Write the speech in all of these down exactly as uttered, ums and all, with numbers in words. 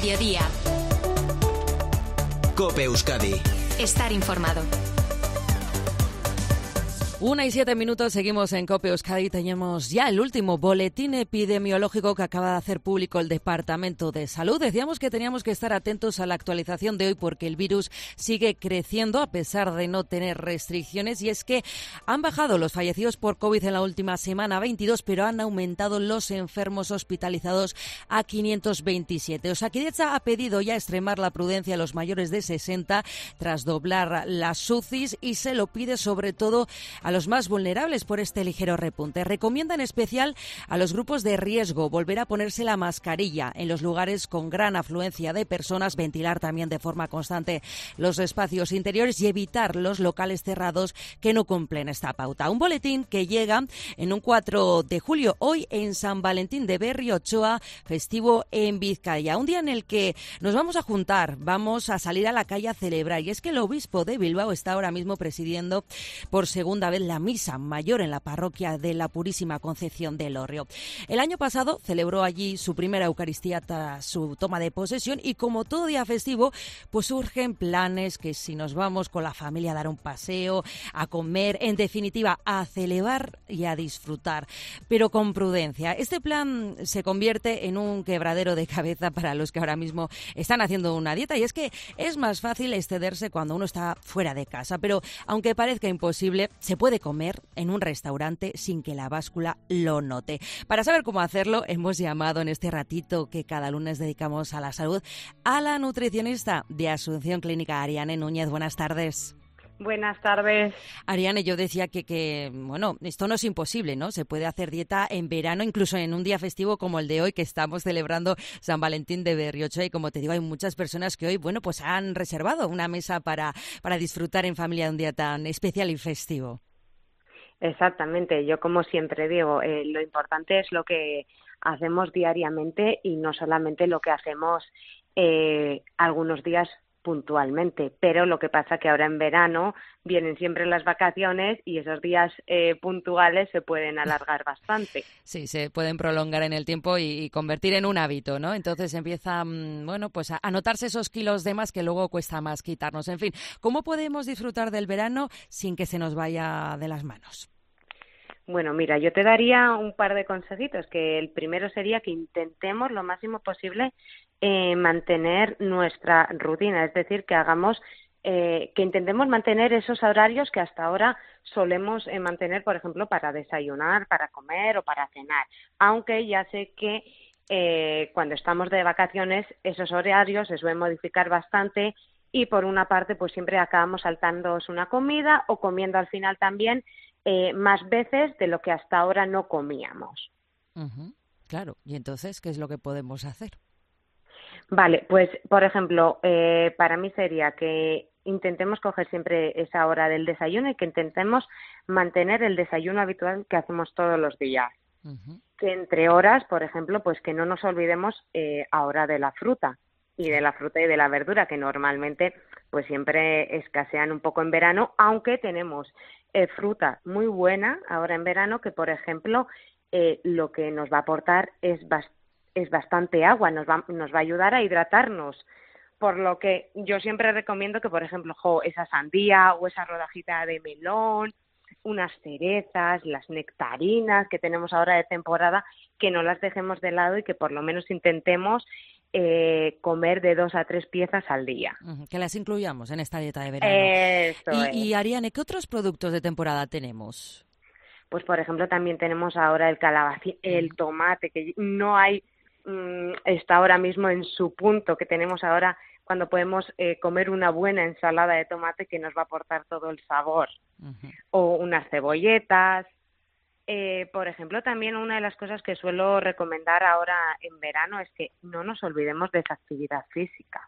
mediodía. COPE Euskadi. Estar informado. Una y siete minutos, seguimos en COPE Euskadi. Tenemos ya el último boletín epidemiológico que acaba de hacer público el Departamento de Salud. Decíamos que teníamos que estar atentos a la actualización de hoy porque el virus sigue creciendo a pesar de no tener restricciones, y es que han bajado los fallecidos por COVID en la última semana a veintidós, pero han aumentado los enfermos hospitalizados a quinientos veintisiete. Osakidetza ha pedido ya extremar la prudencia a los mayores de sesenta tras doblar las U C Is, y se lo pide sobre todo a los más vulnerables por este ligero repunte. Recomienda en especial a los grupos de riesgo volver a ponerse la mascarilla en los lugares con gran afluencia de personas, ventilar también de forma constante los espacios interiores y evitar los locales cerrados que no cumplen esta pauta. Un boletín que llega en un cuatro de julio, hoy en San Valentín de Berri Ochoa, festivo en Vizcaya. Un día en el que nos vamos a juntar, vamos a salir a la calle a celebrar. Y es que el obispo de Bilbao está ahora mismo presidiendo por segunda vez la misa mayor en la parroquia de la Purísima Concepción del Hórreo. El año pasado celebró allí su primera Eucaristía tras su toma de posesión, y como todo día festivo, pues surgen planes que si nos vamos con la familia a dar un paseo, a comer, en definitiva, a celebrar y a disfrutar, pero con prudencia. Este plan se convierte en un quebradero de cabeza para los que ahora mismo están haciendo una dieta, y es que es más fácil excederse cuando uno está fuera de casa, pero aunque parezca imposible, se puede comer en un restaurante sin que la báscula lo note. Para saber cómo hacerlo, hemos llamado en este ratito que cada lunes dedicamos a la salud a la nutricionista de Asunción Clínica, Ariane Núñez. Buenas tardes. Buenas tardes. Ariane, yo decía que, que, bueno, esto no es imposible, ¿no? Se puede hacer dieta en verano, incluso en un día festivo como el de hoy, que estamos celebrando San Valentín de Berri Ochoa, y como te digo, hay muchas personas que hoy, bueno, pues han reservado una mesa para, para disfrutar en familia de un día tan especial y festivo. Exactamente, yo como siempre digo, eh, lo importante es lo que hacemos diariamente y no solamente lo que hacemos eh, algunos días puntualmente, pero lo que pasa que ahora en verano vienen siempre las vacaciones y esos días eh, puntuales se pueden alargar bastante. Sí, se pueden prolongar en el tiempo y, y convertir en un hábito, ¿no? Entonces empieza, bueno, pues a, a notarse esos kilos de más que luego cuesta más quitarnos. En fin, ¿cómo podemos disfrutar del verano sin que se nos vaya de las manos? Bueno, mira, yo te daría un par de consejitos, que el primero sería que intentemos lo máximo posible eh, mantener nuestra rutina, es decir, que hagamos, eh, que intentemos mantener esos horarios que hasta ahora solemos eh, mantener, por ejemplo, para desayunar, para comer o para cenar, aunque ya sé que eh, cuando estamos de vacaciones esos horarios se suelen modificar bastante y por una parte pues siempre acabamos saltándonos una comida o comiendo al final también Eh, más veces de lo que hasta ahora no comíamos. Uh-huh. Claro, y entonces, ¿qué es lo que podemos hacer? Vale, pues, por ejemplo, eh, para mí sería que intentemos coger siempre esa hora del desayuno y que intentemos mantener el desayuno habitual que hacemos todos los días. Uh-huh. Que entre horas, por ejemplo, pues que no nos olvidemos eh, ahora de la fruta y de la fruta y de la verdura, que normalmente pues siempre escasean un poco en verano, aunque tenemos eh, fruta muy buena ahora en verano, que por ejemplo eh, lo que nos va a aportar es, bas- es bastante agua, nos va, nos va a ayudar a hidratarnos, por lo que yo siempre recomiendo que por ejemplo jo, esa sandía o esa rodajita de melón, unas cerezas, las nectarinas que tenemos ahora de temporada, que no las dejemos de lado y que por lo menos intentemos Eh, comer de dos a tres piezas al día. Uh-huh, que las incluyamos en esta dieta de verano. Eso y, es. y Ariane, ¿qué otros productos de temporada tenemos? Pues por ejemplo también tenemos ahora el calabacín, el tomate, que no hay, mmm, está ahora mismo en su punto, que tenemos ahora cuando podemos eh, comer una buena ensalada de tomate que nos va a aportar todo el sabor. Uh-huh. O unas cebolletas. Eh, por ejemplo, también una de las cosas que suelo recomendar ahora en verano es que no nos olvidemos de esa actividad física.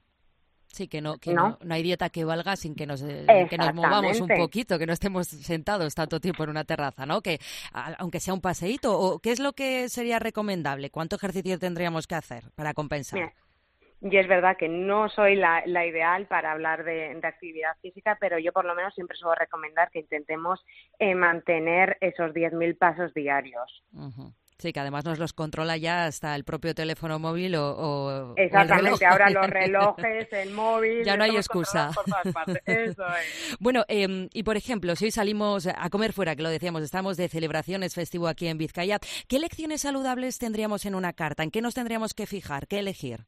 Sí, que no que no, no, no hay dieta que valga sin que nos, eh, que nos movamos un poquito, que no estemos sentados tanto tiempo en una terraza, ¿no? Que a, aunque sea un paseíto, o ¿qué es lo que sería recomendable? ¿Cuánto ejercicio tendríamos que hacer para compensar? Mira, y es verdad que no soy la, la ideal para hablar de, de actividad física, pero yo por lo menos siempre suelo recomendar que intentemos eh, mantener esos diez mil pasos diarios. Uh-huh. Sí, que además nos los controla ya hasta el propio teléfono móvil o, o Exactamente, o ahora los relojes, el móvil... Ya no hay excusa. Por todas partes. Eso es. Bueno, eh, y por ejemplo, si hoy salimos a comer fuera, que lo decíamos, estamos de celebraciones, festivo aquí en Vizcaya, ¿qué lecciones saludables tendríamos en una carta? ¿En qué nos tendríamos que fijar? ¿Qué elegir?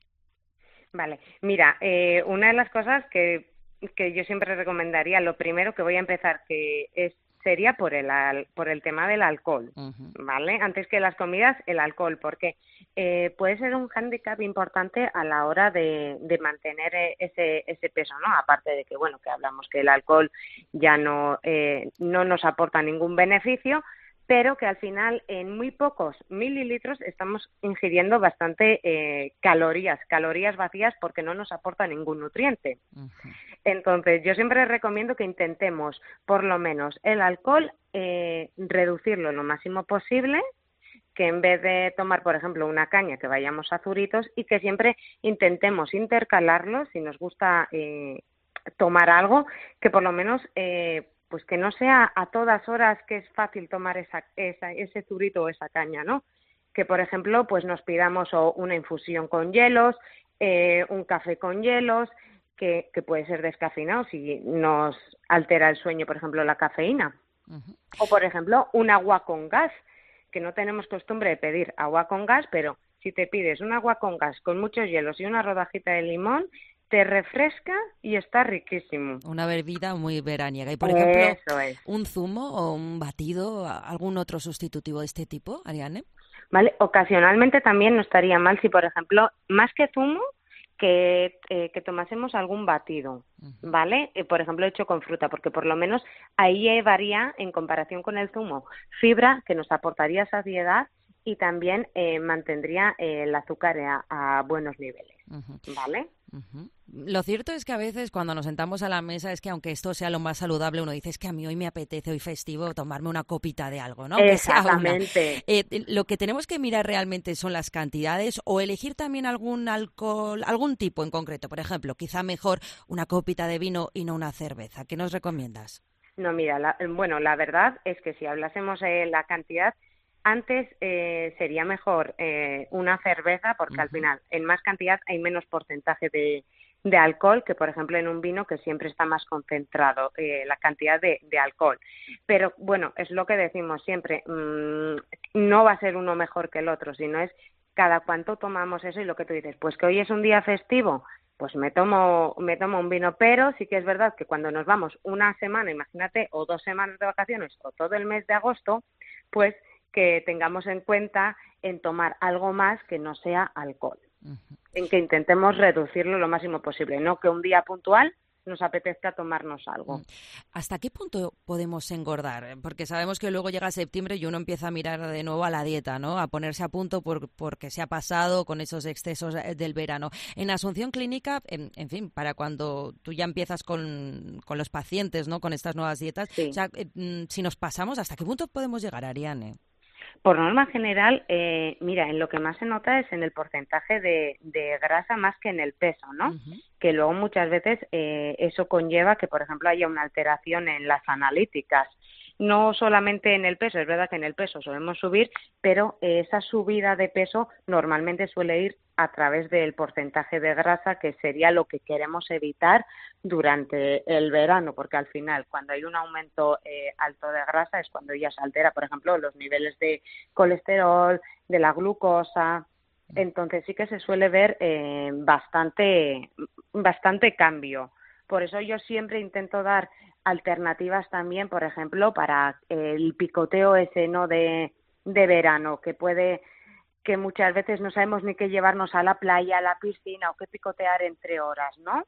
Vale, mira, eh, una de las cosas que, que yo siempre recomendaría, lo primero que voy a empezar, que es sería por el al, por el tema del alcohol, uh-huh. ¿Vale? Antes que las comidas, el alcohol, porque eh, puede ser un hándicap importante a la hora de, de mantener ese ese peso, ¿no? Aparte de que, bueno, que hablamos que el alcohol ya no eh, no nos aporta ningún beneficio, pero que al final en muy pocos mililitros estamos ingiriendo bastante eh, calorías, calorías vacías porque no nos aporta ningún nutriente. Uh-huh. Entonces, yo siempre recomiendo que intentemos, por lo menos, el alcohol, eh, reducirlo lo máximo posible, que en vez de tomar, por ejemplo, una caña, que vayamos a zuritos y que siempre intentemos intercalarlo, si nos gusta eh, tomar algo, que por lo menos... Eh, pues que no sea a todas horas que es fácil tomar esa, esa, ese zurito o esa caña, ¿no? Que, por ejemplo, pues nos pidamos o una infusión con hielos, eh, un café con hielos, que, que puede ser descafeinado si nos altera el sueño, por ejemplo, la cafeína. Uh-huh. O, por ejemplo, un agua con gas, que no tenemos costumbre de pedir agua con gas, pero si te pides un agua con gas con muchos hielos y una rodajita de limón, te refresca y está riquísimo. Una bebida muy veraniega. Y, por ejemplo, Eso es. ¿un zumo o un batido, algún otro sustitutivo de este tipo, Ariane? Vale, ocasionalmente también no estaría mal si, por ejemplo, más que zumo, que, eh, que tomásemos algún batido, uh-huh. ¿Vale? Eh, por ejemplo, hecho con fruta, porque por lo menos ahí llevaría, en comparación con el zumo, fibra que nos aportaría saciedad y también eh, mantendría eh, el azúcar a, a buenos niveles, uh-huh. ¿Vale? Uh-huh. Lo cierto es que a veces cuando nos sentamos a la mesa es que aunque esto sea lo más saludable, uno dice es que a mí hoy me apetece, hoy festivo, tomarme una copita de algo, ¿no? Aunque Exactamente. Eh, lo que tenemos que mirar realmente son las cantidades o elegir también algún alcohol, algún tipo en concreto. Por ejemplo, quizá mejor una copita de vino y no una cerveza. ¿Qué nos recomiendas? No, mira, la, bueno, la verdad es que si hablásemos de la cantidad, antes eh, sería mejor eh, una cerveza porque uh-huh. al final en más cantidad hay menos porcentaje de, de alcohol que, por ejemplo, en un vino que siempre está más concentrado eh, la cantidad de, de alcohol. Pero, bueno, es lo que decimos siempre, mmm, no va a ser uno mejor que el otro, sino es cada cuánto tomamos eso y lo que tú dices, pues que hoy es un día festivo, pues me tomo me tomo un vino, pero sí que es verdad que cuando nos vamos una semana, imagínate, o dos semanas de vacaciones o todo el mes de agosto, pues que tengamos en cuenta en tomar algo más que no sea alcohol, uh-huh. En que intentemos reducirlo lo máximo posible, no que un día puntual nos apetezca tomarnos algo. ¿Hasta qué punto podemos engordar? Porque sabemos que luego llega septiembre y uno empieza a mirar de nuevo a la dieta, ¿no? A ponerse a punto por, porque se ha pasado con esos excesos del verano. En Asunción Clínica, en, en fin, para cuando tú ya empiezas con, con los pacientes, ¿no? Con estas nuevas dietas, sí. O sea, eh, si nos pasamos, ¿hasta qué punto podemos llegar, Ariane? Por norma general, eh, mira, en lo que más se nota es en el porcentaje de, de grasa más que en el peso, ¿no? Uh-huh. Que luego muchas veces eh, eso conlleva que, por ejemplo, haya una alteración en las analíticas. No solamente en el peso, es verdad que en el peso solemos subir, pero eh, esa subida de peso normalmente suele ir a través del porcentaje de grasa, que sería lo que queremos evitar durante el verano, porque al final cuando hay un aumento eh, alto de grasa es cuando ya se altera, por ejemplo, los niveles de colesterol, de la glucosa. Entonces sí que se suele ver eh, bastante, bastante cambio. Por eso yo siempre intento dar alternativas también, por ejemplo, para el picoteo ese, ¿no?, de, de verano, que puede, que muchas veces no sabemos ni qué llevarnos a la playa, a la piscina o qué picotear entre horas, ¿no?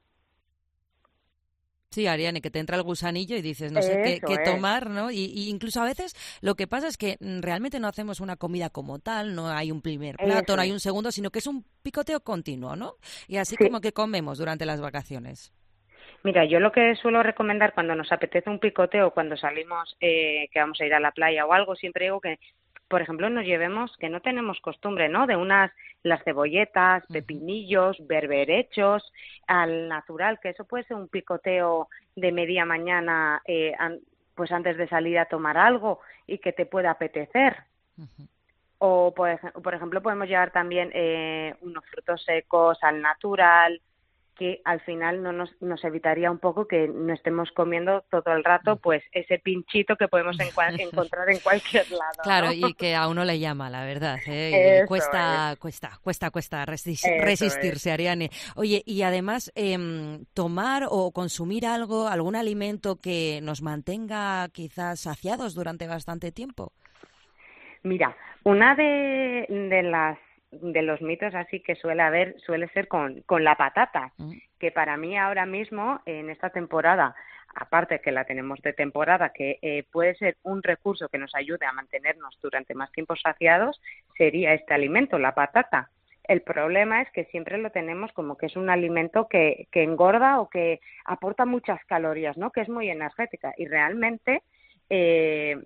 Sí, Ariane, que te entra el gusanillo y dices, no sé qué, qué tomar, ¿no? Y, y incluso a veces lo que pasa es que realmente no hacemos una comida como tal, no hay un primer plato, Eso no hay un segundo, sino que es un picoteo continuo, ¿no? Y así sí. como que comemos durante las vacaciones. Mira, yo lo que suelo recomendar cuando nos apetece un picoteo, cuando salimos, eh, que vamos a ir a la playa o algo, siempre digo que, por ejemplo, nos llevemos, que no tenemos costumbre, ¿no?, de unas, las cebolletas, pepinillos, berberechos, al natural, que eso puede ser un picoteo de media mañana, eh, an, pues antes de salir a tomar algo y que te pueda apetecer. Uh-huh. O, por, ej- por ejemplo, podemos llevar también eh, unos frutos secos al natural, que al final no nos, nos evitaría un poco que no estemos comiendo todo el rato pues ese pinchito que podemos encua- encontrar en cualquier lado, Claro, ¿no? y que a uno le llama, la verdad, ¿eh? Y Eso es, cuesta, cuesta, cuesta, cuesta resistir, eso es. resistirse, Ariane. Oye, y además, em, tomar o consumir algo, algún alimento que nos mantenga quizás saciados durante bastante tiempo. Mira, una de, de las de los mitos así que suele haber suele ser con, con la patata, Mm, que para mí ahora mismo en esta temporada, aparte que la tenemos de temporada, que eh, puede ser un recurso que nos ayude a mantenernos durante más tiempo saciados, sería este alimento, la patata. El problema es que siempre lo tenemos como que es un alimento que, que engorda o que aporta muchas calorías, ¿no? Que es muy energética y realmente eh,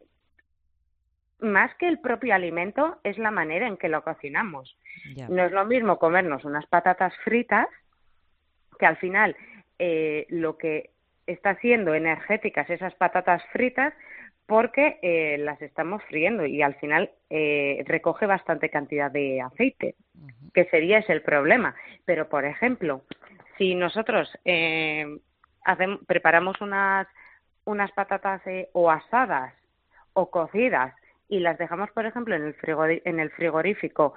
más que el propio alimento, es la manera en que lo cocinamos. ya. No es lo mismo comernos unas patatas fritas, que al final eh, lo que está haciendo energéticas esas patatas fritas, porque eh, las estamos friendo y al final eh, recoge bastante cantidad de aceite, Ujú. que sería ese el problema. Pero, por ejemplo, si nosotros eh, hacemos, preparamos unas, unas patatas eh, o asadas o cocidas y las dejamos, por ejemplo, en el frigori- en el frigorífico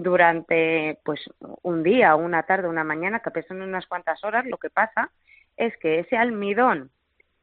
durante pues un día, una tarde, una mañana, que pesan unas cuantas horas, lo que pasa es que ese almidón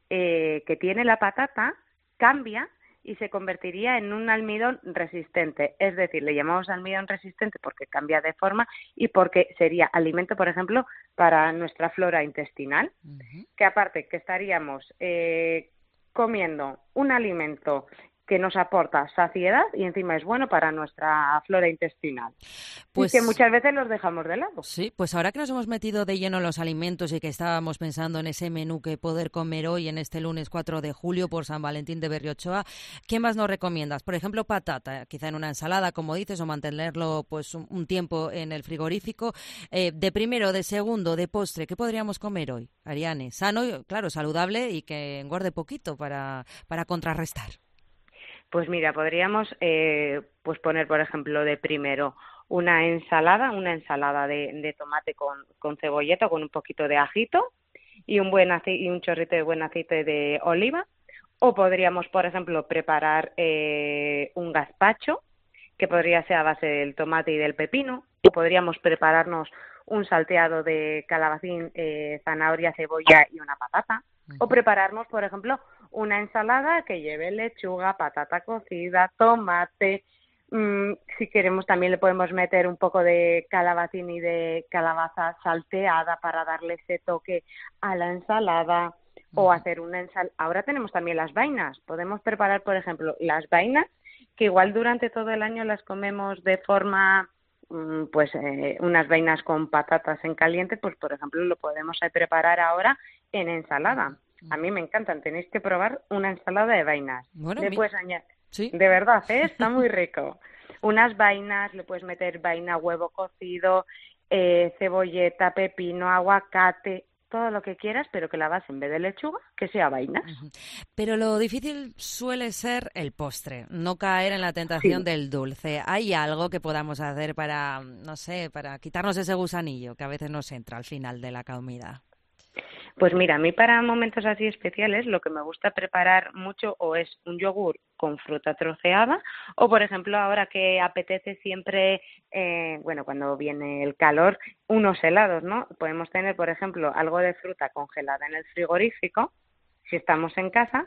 eh, que tiene la patata cambia y se convertiría en un almidón resistente. Es decir, le llamamos almidón resistente porque cambia de forma y porque sería alimento, por ejemplo, para nuestra flora intestinal, Ujú. que aparte que estaríamos eh, comiendo un alimento que nos aporta saciedad y encima es bueno para nuestra flora intestinal y que Pues muchas veces los dejamos de lado. sí, pues ahora que nos hemos metido de lleno en los alimentos y que estábamos pensando en ese menú que poder comer hoy en este lunes cuatro de julio por San Valentín de Berriochoa, ¿qué más nos recomiendas? Por ejemplo, patata, quizá en una ensalada, como dices, o mantenerlo pues un, un tiempo en el frigorífico. Eh, de primero, de segundo, de postre, ¿qué podríamos comer hoy, Ariane? Sano, y, claro, saludable y que engorde poquito para, para contrarrestar. Pues mira, podríamos eh, pues poner, por ejemplo, de primero una ensalada, una ensalada de, de tomate con, con cebolleta, con un poquito de ajito y un buen ace- y un chorrito de buen aceite de oliva. O podríamos, por ejemplo, preparar eh, un gazpacho, que podría ser a base del tomate y del pepino. O podríamos prepararnos un salteado de calabacín, eh, zanahoria, cebolla y una patata. O Ujú. prepararnos, por ejemplo, una ensalada que lleve lechuga, patata cocida, tomate. Mm, si queremos también le podemos meter un poco de calabacín y de calabaza salteada para darle ese toque a la ensalada o Ujú. hacer una ensalada. Ahora tenemos también las vainas. Podemos preparar, por ejemplo, las vainas que igual durante todo el año las comemos de forma mm, pues eh, unas vainas con patatas en caliente, pues por ejemplo lo podemos eh, preparar ahora en ensalada. A mí me encantan, tenéis que probar una ensalada de vainas. Bueno, Le mi- puedes añadir, sí. de verdad, ¿eh? Está muy rico. Unas vainas, le puedes meter vaina, huevo cocido, eh, cebolleta, pepino, aguacate, todo lo que quieras, pero que la base en vez de lechuga, que sea vainas. Ujú. Pero lo difícil suele ser el postre, no caer en la tentación Sí. del dulce. ¿Hay algo que podamos hacer para, no sé, para quitarnos ese gusanillo que a veces nos entra al final de la comida? Pues mira, a mí para momentos así especiales lo que me gusta preparar mucho o es un yogur con fruta troceada o, por ejemplo, ahora que apetece siempre, eh, bueno, cuando viene el calor, unos helados, ¿no? Podemos tener, por ejemplo, algo de fruta congelada en el frigorífico, si estamos en casa,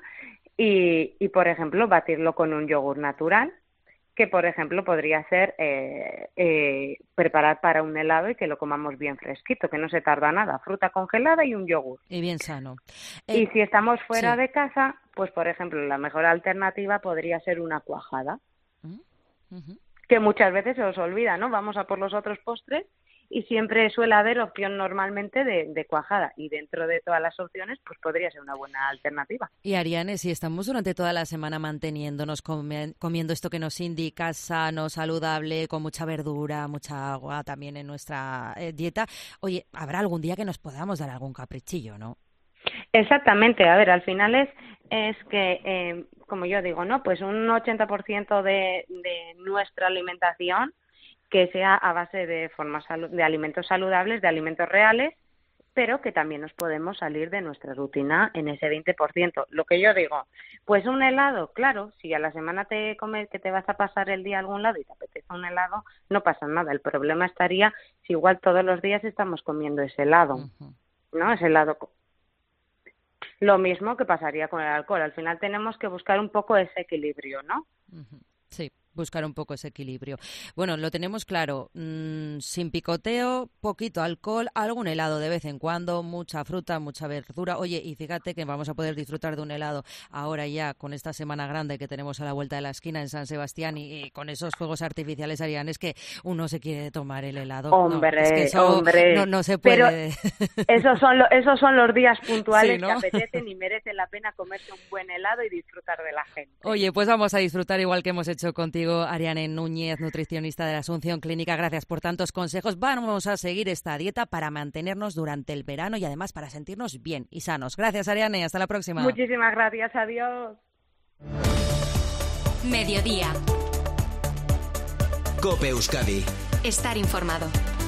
y, y por ejemplo, batirlo con un yogur natural que, por ejemplo, podría ser eh, eh, preparar para un helado y que lo comamos bien fresquito, que no se tarda nada, fruta congelada y un yogur. Y bien sano. Eh, Y si estamos fuera sí. de casa, pues, por ejemplo, la mejor alternativa podría ser una cuajada, Mm, ujú. que muchas veces se os olvida, ¿no? Vamos a por los otros postres y siempre suele haber opción normalmente de, de cuajada y dentro de todas las opciones, pues podría ser una buena alternativa. Y Ariane, si estamos durante toda la semana manteniéndonos, comi- comiendo esto que nos indica sano, saludable, con mucha verdura, mucha agua también en nuestra eh, dieta, oye, habrá algún día que nos podamos dar algún caprichillo, ¿no? Exactamente, a ver, al final es, es que, eh, como yo digo, ¿no? Pues un ochenta por ciento de, de nuestra alimentación que sea a base de formas de alimentos saludables, de alimentos reales, pero que también nos podemos salir de nuestra rutina en ese veinte por ciento. Lo que yo digo, pues un helado, claro, si a la semana te comes que te vas a pasar el día a algún lado y te apetece un helado, no pasa nada. El problema estaría si igual todos los días estamos comiendo ese helado, uh-huh. ¿no? Ese helado. Lo mismo que pasaría con el alcohol. Al final tenemos que buscar un poco ese equilibrio, ¿no? Uh-huh. Sí. Buscar un poco ese equilibrio. Bueno, lo tenemos claro, mmm, sin picoteo, poquito alcohol, algún helado de vez en cuando, mucha fruta, mucha verdura. Oye, y fíjate que vamos a poder disfrutar de un helado ahora ya con esta semana grande que tenemos a la vuelta de la esquina en San Sebastián y, y con esos fuegos artificiales, Ariane, es que uno se quiere tomar el helado. Hombre, no, es que eso hombre. No, no se puede. Pero esos son, lo, esos son los días puntuales, sí, ¿no? Que apetecen y merece la pena comerse un buen helado y disfrutar de la gente. Oye, pues vamos a disfrutar igual que hemos hecho contigo, Ariane Núñez, nutricionista de la Asunción Clínica. Gracias por tantos consejos. Vamos a seguir esta dieta para mantenernos durante el verano y además para sentirnos bien y sanos. Gracias, Ariane. Hasta la próxima. Muchísimas gracias. Adiós. Mediodía. COPE Euskadi. Estar informado.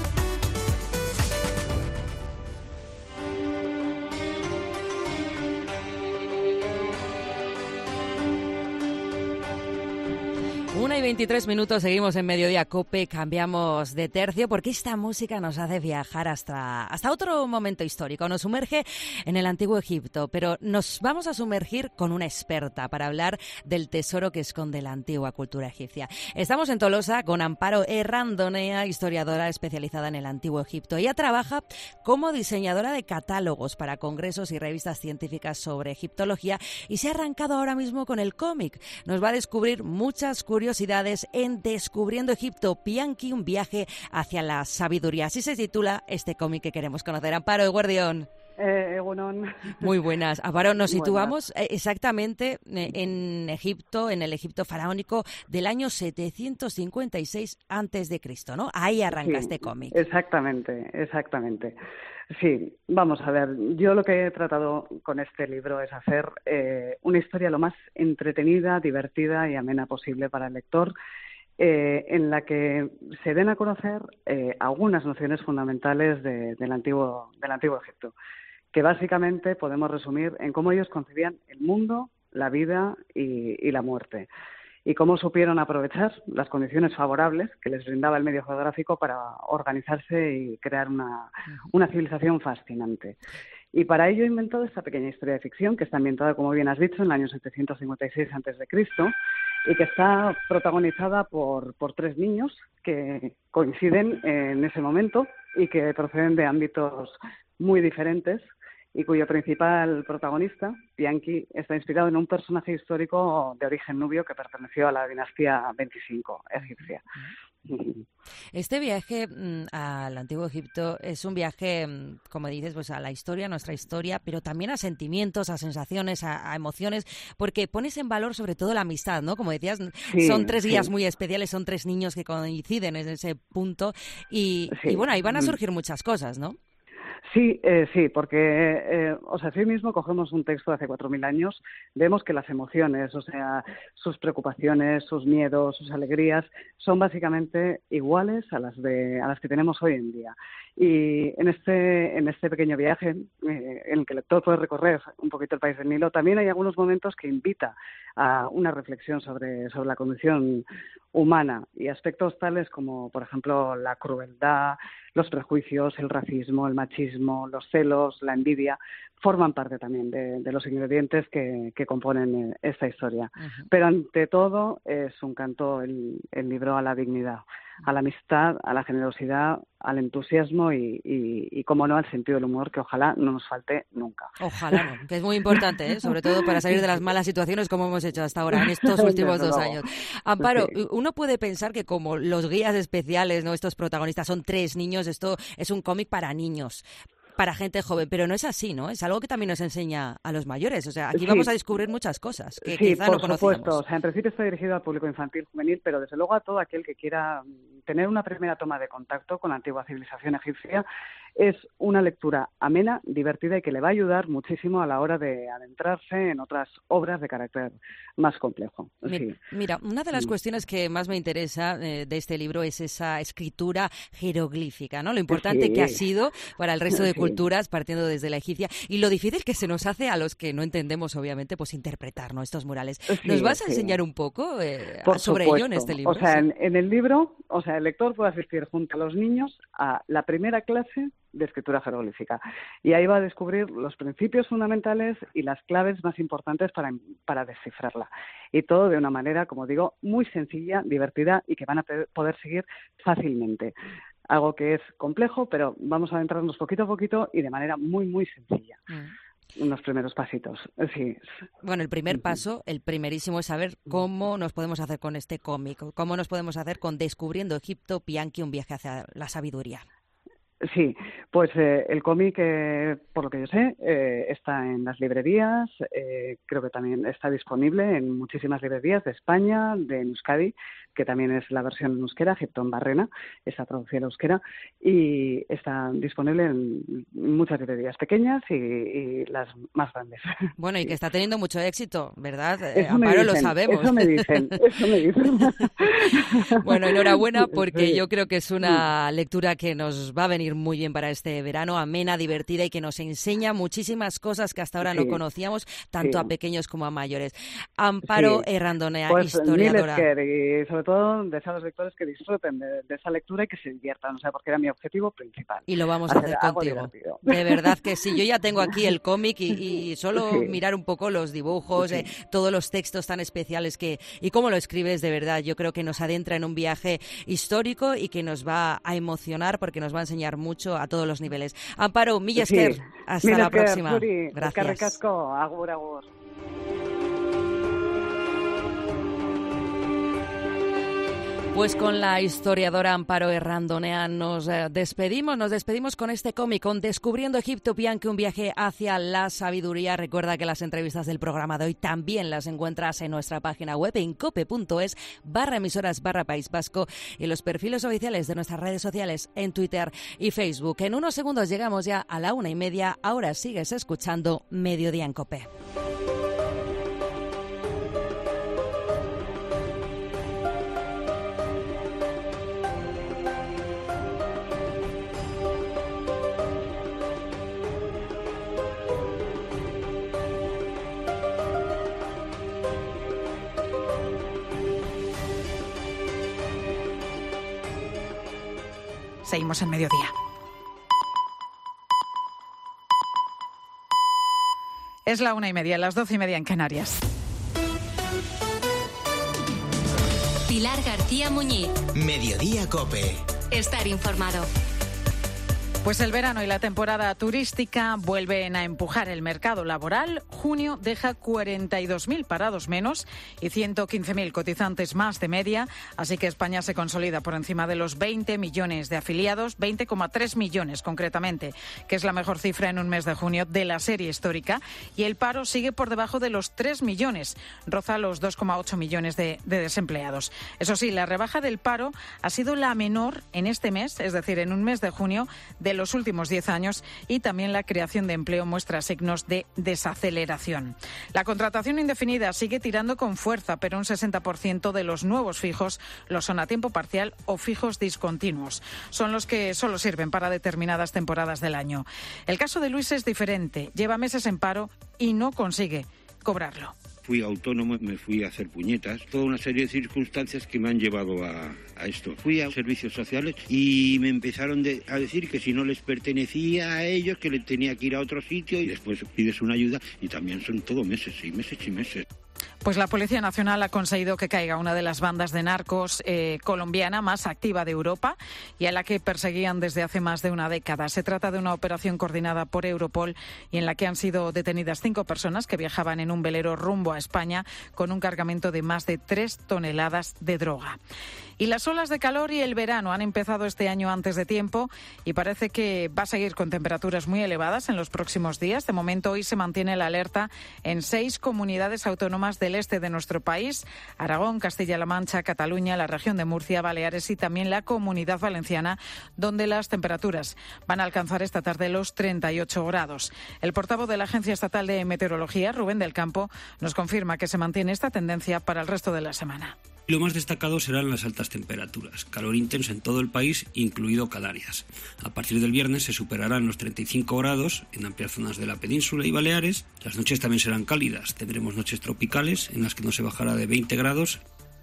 Una y veintitrés minutos, seguimos en Mediodía COPE, cambiamos de tercio porque esta música nos hace viajar hasta, hasta otro momento histórico, nos sumerge en el Antiguo Egipto, pero nos vamos a sumergir con una experta para hablar del tesoro que esconde la antigua cultura egipcia. Estamos en Tolosa con Amparo Errandonea, historiadora especializada en el Antiguo Egipto. Ella trabaja como diseñadora de catálogos para congresos y revistas científicas sobre egiptología y se ha arrancado ahora mismo con el cómic. Nos va a descubrir muchas curiosidades en Descubriendo Egipto, Pianki, un viaje hacia la sabiduría. Así se titula este cómic que queremos conocer. Amparo, Guardión. Eh, bueno. Muy buenas. Amparo, nos buenas. situamos exactamente en Egipto, en el Egipto faraónico del año setecientos cincuenta y seis antes de Cristo, ¿no? Ahí arranca sí, este cómic. Exactamente, exactamente. Sí, vamos a ver, yo lo que he tratado con este libro es hacer eh, una historia lo más entretenida, divertida y amena posible para el lector, eh, en la que se den a conocer eh, algunas nociones fundamentales de, del, antiguo, del antiguo Egipto, que básicamente podemos resumir en cómo ellos concebían el mundo, la vida y, y la muerte, y cómo supieron aprovechar las condiciones favorables que les brindaba el medio geográfico para organizarse y crear una, una civilización fascinante. Y para ello he inventado esta pequeña historia de ficción que está ambientada, como bien has dicho, en el año setecientos cincuenta y seis antes de Cristo y que está protagonizada por, por tres niños que coinciden en ese momento y que proceden de ámbitos muy diferentes y cuyo principal protagonista, Pianki, está inspirado en un personaje histórico de origen nubio que perteneció a la dinastía veinticinco egipcia. Este viaje mmm, al Antiguo Egipto es un viaje, mmm, como dices, pues a la historia, a nuestra historia, pero también a sentimientos, a sensaciones, a, a emociones, porque pones en valor sobre todo la amistad, ¿no? Como decías, sí, son tres guías sí. muy especiales, son tres niños que coinciden en ese punto y, sí. y bueno, ahí van a surgir muchas cosas, ¿no? Sí, eh, sí, porque, eh, o sea, así mismo cogemos un texto de hace cuatro mil años, vemos que las emociones, o sea, sus preocupaciones, sus miedos, sus alegrías, son básicamente iguales a las de a las que tenemos hoy en día. Y en este en este pequeño viaje, eh, en el que el lector puede recorrer un poquito el país del Nilo, también hay algunos momentos que invita a una reflexión sobre, sobre la condición humana y aspectos tales como, por ejemplo, la crueldad, los prejuicios, el racismo, el machismo, los celos, la envidia, forman parte también de, de los ingredientes que, que componen esta historia. Uh-huh. Pero ante todo es un canto el, el libro a la dignidad, a la amistad, a la generosidad, al entusiasmo y, y, y, como no, al sentido del humor, que ojalá no nos falte nunca. Ojalá no, que es muy importante, ¿eh? Sobre todo para salir de las malas situaciones como hemos hecho hasta ahora, en estos últimos dos años. Amparo, sí. Uno puede pensar que como los guías especiales, ¿no? Estos protagonistas son tres niños, esto es un cómic para niños, para gente joven, pero no es así, ¿no? Es algo que también nos enseña a los mayores. O sea, aquí sí. vamos a descubrir muchas cosas que sí, quizá por no conocíamos. Supuesto. O sea, en principio está dirigido al público infantil, juvenil, pero desde luego a todo aquel que quiera tener una primera toma de contacto con la antigua civilización egipcia, es una lectura amena, divertida y que le va a ayudar muchísimo a la hora de adentrarse en otras obras de carácter más complejo. Sí. Mira, una de las cuestiones que más me interesa eh, de este libro es esa escritura jeroglífica, ¿no? Lo importante sí. que ha sido para el resto de sí. culturas, partiendo desde la egipcia, y lo difícil que se nos hace a los que no entendemos, obviamente, pues interpretar, ¿no?, estos murales. ¿Nos sí, vas a sí. enseñar un poco eh, Por sobre supuesto. ello en este libro? O sea, ¿sí? en, en el libro, o sea, el lector puede asistir junto a los niños a la primera clase de escritura jeroglífica. Y ahí va a descubrir los principios fundamentales y las claves más importantes para, para descifrarla. Y todo de una manera, como digo, muy sencilla, divertida y que van a poder seguir fácilmente. Algo que es complejo, pero vamos a adentrarnos poquito a poquito y de manera muy, muy sencilla. Mm. Unos primeros pasitos, sí. Bueno, el primer paso, el primerísimo, es saber cómo nos podemos hacer con este cómic, cómo nos podemos hacer con Descubriendo Egipto, Pianki, un viaje hacia la sabiduría. Sí, pues eh, el cómic, eh, por lo que yo sé, eh, está en las librerías, eh, creo que también está disponible en muchísimas librerías de España, de Euskadi, que también es la versión en euskera, Egipto en Barrena, está traducida al euskera, y está disponible en muchas librerías pequeñas y, y las más grandes. Bueno, y que está teniendo mucho éxito, ¿verdad? Eso Amparo, dicen, lo sabemos. Eso me dicen, eso me dicen. Bueno, enhorabuena, porque sí. yo creo que es una lectura que nos va a venir muy bien para este verano, amena, divertida y que nos enseña muchísimas cosas que hasta ahora sí. no conocíamos, tanto sí. a pequeños como a mayores. Amparo sí. Errandonea, pues, historiadora. Y sobre todo deseo a los lectores que disfruten de, de esa lectura y que se diviertan, o sea, porque era mi objetivo principal. Y lo vamos a hacer, hacer contigo. Divertido. De verdad que sí. Yo ya tengo aquí el cómic y, y solo sí. mirar un poco los dibujos, sí. eh, todos los textos tan especiales que y cómo lo escribes, de verdad. Yo creo que nos adentra en un viaje histórico y que nos va a emocionar porque nos va a enseñar mucho a todos los niveles. Amparo, mila esker, sí. hasta mila la esker, próxima. Zuri. Gracias. Eskerrik asko, agur, agur. Pues con la historiadora Amparo Errandonea nos eh, despedimos, nos despedimos con este cómic, con Descubriendo Egipto, Pianki, un viaje hacia la sabiduría. Recuerda que las entrevistas del programa de hoy también las encuentras en nuestra página web en cope.es barra emisoras barra País Vasco y los perfiles oficiales de nuestras redes sociales en Twitter y Facebook. En unos segundos llegamos ya a la una y media. Ahora sigues escuchando Mediodía en Cope. Seguimos en Mediodía. Es la una y media, las doce y media en Canarias. Pilar García Muñiz. Mediodía Cope. Estar informado. Pues el verano y la temporada turística vuelven a empujar el mercado laboral. Junio deja cuarenta y dos mil parados menos y ciento quince mil cotizantes más de media. Así que España se consolida por encima de los veinte millones de afiliados, veinte coma tres millones concretamente, que es la mejor cifra en un mes de junio de la serie histórica. Y el paro sigue por debajo de los tres millones, roza los dos coma ocho millones de, de desempleados. Eso sí, la rebaja del paro ha sido la menor en este mes, es decir, en un mes de junio, de los últimos diez años, y también la creación de empleo muestra signos de desaceleración. La contratación indefinida sigue tirando con fuerza, pero un sesenta por ciento de los nuevos fijos lo son a tiempo parcial o fijos discontinuos. Son los que solo sirven para determinadas temporadas del año. El caso de Luis es diferente. Lleva meses en paro y no consigue cobrarlo. Fui autónomo, me fui a hacer puñetas, toda una serie de circunstancias que me han llevado a, a esto. Fui a servicios sociales y me empezaron de, a decir que si no les pertenecía a ellos, que le tenía que ir a otro sitio, y después pides una ayuda y también son todo meses, y meses y meses. Pues la Policía Nacional ha conseguido que caiga una de las bandas de narcos eh, colombiana más activa de Europa y a la que perseguían desde hace más de una década. Se trata de una operación coordinada por Europol y en la que han sido detenidas cinco personas que viajaban en un velero rumbo a España con un cargamento de más de tres toneladas de droga. Y las olas de calor y el verano han empezado este año antes de tiempo y parece que va a seguir con temperaturas muy elevadas en los próximos días. De momento, hoy se mantiene la alerta en seis comunidades autónomas del del este de nuestro país, Aragón, Castilla-La Mancha, Cataluña, la región de Murcia, Baleares y también la Comunidad Valenciana, donde las temperaturas van a alcanzar esta tarde los treinta y ocho grados. El portavoz de la Agencia Estatal de Meteorología, Rubén del Campo, nos confirma que se mantiene esta tendencia para el resto de la semana. Lo más destacado serán las altas temperaturas, calor intenso en todo el país, incluido Canarias. A partir del viernes se superarán los treinta y cinco grados en amplias zonas de la península y Baleares. Las noches también serán cálidas, tendremos noches tropicales en las que no se bajará de veinte grados.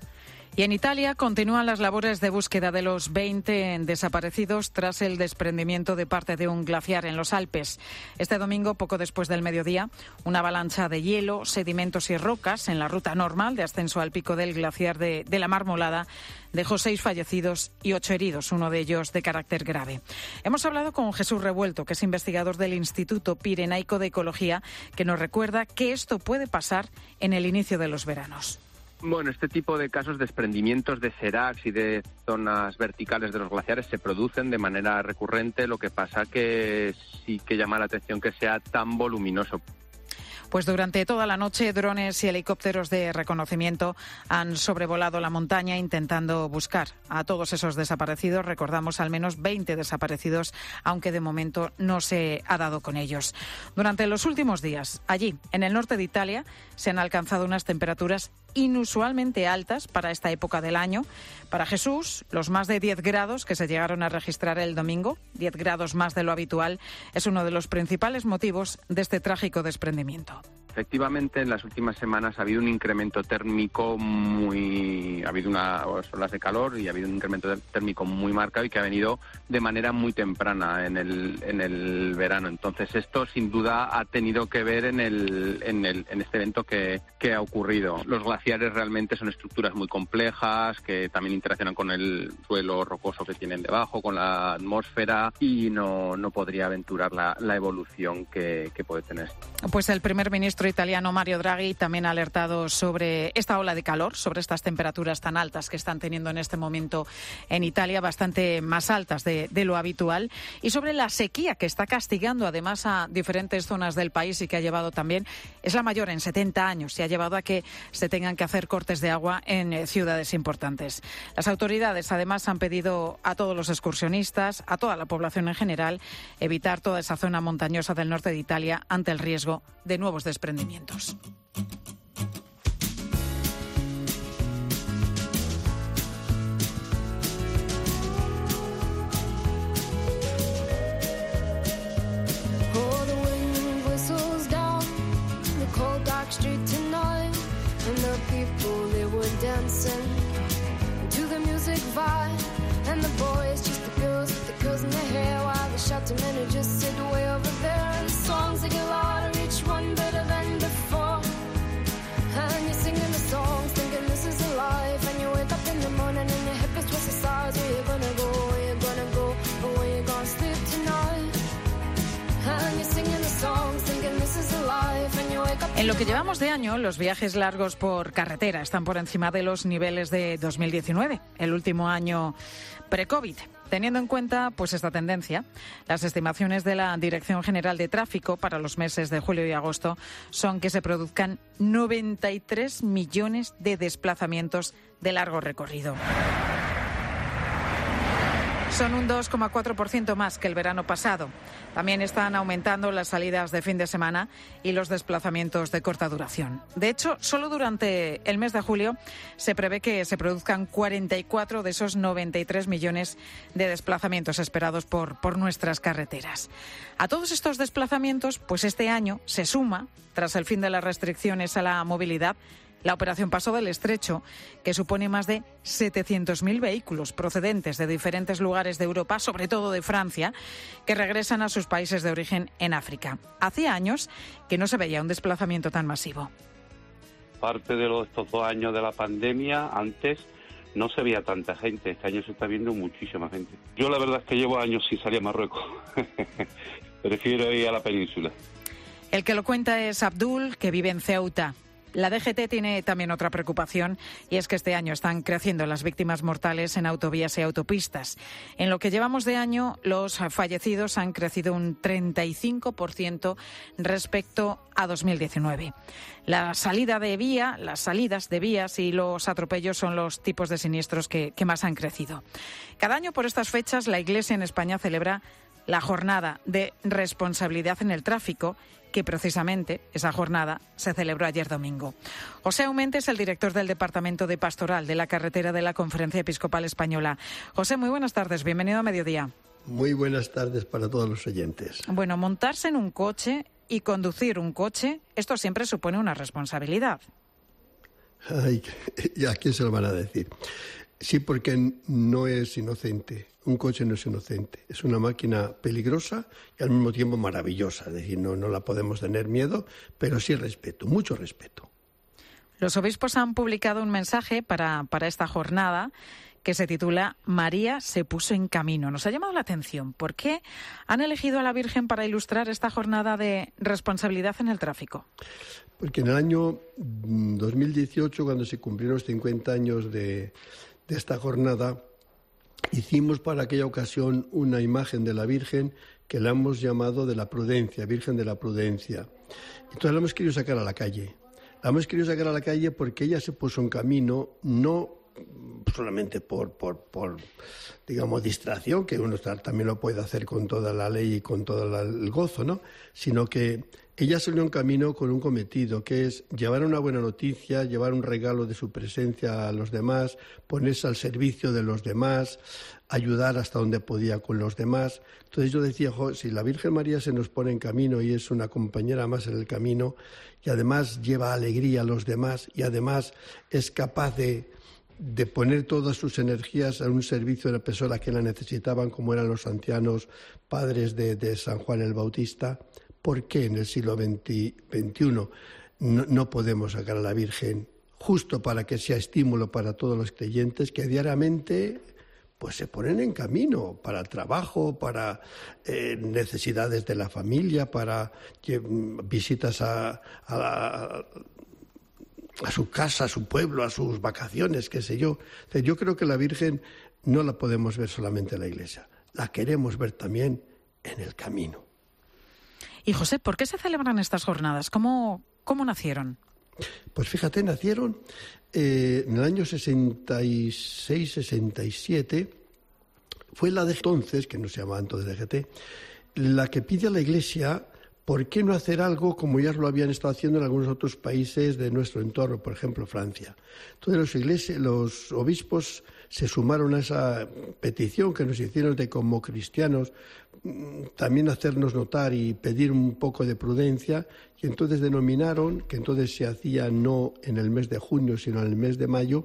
Y en Italia continúan las labores de búsqueda de los veinte desaparecidos tras el desprendimiento de parte de un glaciar en los Alpes. Este domingo, poco después del mediodía, una avalancha de hielo, sedimentos y rocas en la ruta normal de ascenso al pico del glaciar de, de la Marmolada dejó seis fallecidos y ocho heridos, uno de ellos de carácter grave. Hemos hablado con Jesús Revuelto, que es investigador del Instituto Pirenaico de Ecología, que nos recuerda que esto puede pasar en el inicio de los veranos. Bueno, este tipo de casos, desprendimientos de seracs y de zonas verticales de los glaciares se producen de manera recurrente, lo que pasa que sí que llama la atención que sea tan voluminoso. Pues durante toda la noche drones y helicópteros de reconocimiento han sobrevolado la montaña intentando buscar a todos esos desaparecidos. Recordamos al menos veinte desaparecidos, aunque de momento no se ha dado con ellos. Durante los últimos días, allí, en el norte de Italia, se han alcanzado unas temperaturas inusualmente altas para esta época del año. Para Jesús, los más de diez grados que se llegaron a registrar el domingo, diez grados más de lo habitual, es uno de los principales motivos de este trágico desprendimiento. Efectivamente, en las últimas semanas ha habido un incremento térmico muy... ha habido unas olas de calor y ha habido un incremento térmico muy marcado y que ha venido de manera muy temprana en el, en el verano. Entonces, esto sin duda ha tenido que ver en, el, en, el, en este evento que, que ha ocurrido. Los glaciares realmente son estructuras muy complejas que también interaccionan con el suelo rocoso que tienen debajo, con la atmósfera, y no, no podría aventurar la, la evolución que, que puede tener. Pues el primer ministro italiano Mario Draghi también ha alertado sobre esta ola de calor, sobre estas temperaturas tan altas que están teniendo en este momento en Italia, bastante más altas de, de lo habitual, y sobre la sequía que está castigando además a diferentes zonas del país y que ha llevado también, es la mayor en setenta años, y ha llevado a que se tengan que hacer cortes de agua en eh, ciudades importantes. Las autoridades además han pedido a todos los excursionistas, a toda la población en general, evitar toda esa zona montañosa del norte de Italia ante el riesgo de nuevos desprendimientos. Oh, the wind whistles down the cold dark street tonight, and the people, they were dancing to the music vibe, and the boys, just the girls with the girls in their hair, while the shouting men who just sit way over there, and the songs they get louder, each one better than before, and you're singing the songs thinking this is a life, and you wake up in the morning and your hip is twisted sides. Where you gonna go, where you gonna go, or where you gonna sleep tonight, and you're singing the songs thinking this is a life, and you wake up. En lo que llevamos de año, los viajes largos por carretera están por encima de los niveles de dos mil diecinueve, el último año pre-COVID. Teniendo en cuenta pues esta tendencia, las estimaciones de la Dirección General de Tráfico para los meses de julio y agosto son que se produzcan noventa y tres millones de desplazamientos de largo recorrido. Son un dos coma cuatro por ciento más que el verano pasado. También están aumentando las salidas de fin de semana y los desplazamientos de corta duración. De hecho, solo durante el mes de julio se prevé que se produzcan cuarenta y cuatro de esos noventa y tres millones de desplazamientos esperados por, por nuestras carreteras. A todos estos desplazamientos, pues este año se suma, tras el fin de las restricciones a la movilidad, la Operación Paso del Estrecho, que supone más de setecientos mil vehículos procedentes de diferentes lugares de Europa, sobre todo de Francia, que regresan a sus países de origen en África. Hacía años que no se veía un desplazamiento tan masivo. Parte de los, estos dos años de la pandemia, antes no se veía tanta gente. Este año se está viendo muchísima gente. Yo la verdad es que llevo años sin salir a Marruecos. Prefiero ir a la península. El que lo cuenta es Abdul, que vive en Ceuta. La D G T tiene también otra preocupación y es que este año están creciendo las víctimas mortales en autovías y autopistas. En lo que llevamos de año, los fallecidos han crecido un treinta y cinco por ciento respecto a dos mil diecinueve. La salida de vía, las salidas de vías y los atropellos son los tipos de siniestros que, que más han crecido. Cada año por estas fechas la Iglesia en España celebra la jornada de responsabilidad en el tráfico, que precisamente esa jornada se celebró ayer domingo. José Aumente es el director del Departamento de Pastoral de la Carretera de la Conferencia Episcopal Española. José, muy buenas tardes, bienvenido a Mediodía. Muy buenas tardes para todos los oyentes. Bueno, montarse en un coche y conducir un coche, esto siempre supone una responsabilidad. Ay, ¿y a quién se lo van a decir? Sí, porque no es inocente. Un coche no es inocente. Es una máquina peligrosa y al mismo tiempo maravillosa. Es decir, no, no la podemos tener miedo, pero sí respeto, mucho respeto. Los obispos han publicado un mensaje para, para esta jornada que se titula María se puso en camino. Nos ha llamado la atención. ¿Por qué han elegido a la Virgen para ilustrar esta jornada de responsabilidad en el tráfico? Porque en el año dos mil dieciocho, cuando se cumplieron los cincuenta años de, de esta jornada, hicimos para aquella ocasión una imagen de la Virgen que la hemos llamado de la prudencia, Virgen de la Prudencia. Entonces la hemos querido sacar a la calle. La hemos querido sacar a la calle porque ella se puso en camino, no solamente por, por, por digamos, distracción, que uno también lo puede hacer con toda la ley y con todo la, el gozo, ¿no? Sino que ella salió en camino con un cometido, que es llevar una buena noticia, llevar un regalo de su presencia a los demás, ponerse al servicio de los demás, ayudar hasta donde podía con los demás. Entonces yo decía, jo, si la Virgen María se nos pone en camino y es una compañera más en el camino, y además lleva alegría a los demás, y además es capaz de, de poner todas sus energías a un servicio de la persona que la necesitaban, como eran los ancianos padres de, de San Juan el Bautista, ¿por qué en el siglo veintiuno no, no podemos sacar a la Virgen justo para que sea estímulo para todos los creyentes que diariamente pues se ponen en camino para el trabajo, para eh, necesidades de la familia, para que, visitas a, a, la, a su casa, a su pueblo, a sus vacaciones, qué sé yo? O sea, yo creo que la Virgen no la podemos ver solamente en la iglesia, la queremos ver también en el camino. Y José, ¿por qué se celebran estas jornadas? ¿Cómo, cómo nacieron? Pues fíjate, nacieron eh, en el año sesenta y seis, sesenta y siete, fue la de entonces, que no se llamaba entonces D G T, la que pide a la Iglesia por qué no hacer algo como ya lo habían estado haciendo en algunos otros países de nuestro entorno, por ejemplo Francia. Entonces los, iglesias, los obispos se sumaron a esa petición que nos hicieron de como cristianos también hacernos notar y pedir un poco de prudencia, y entonces denominaron, que entonces se hacía no en el mes de junio sino en el mes de mayo,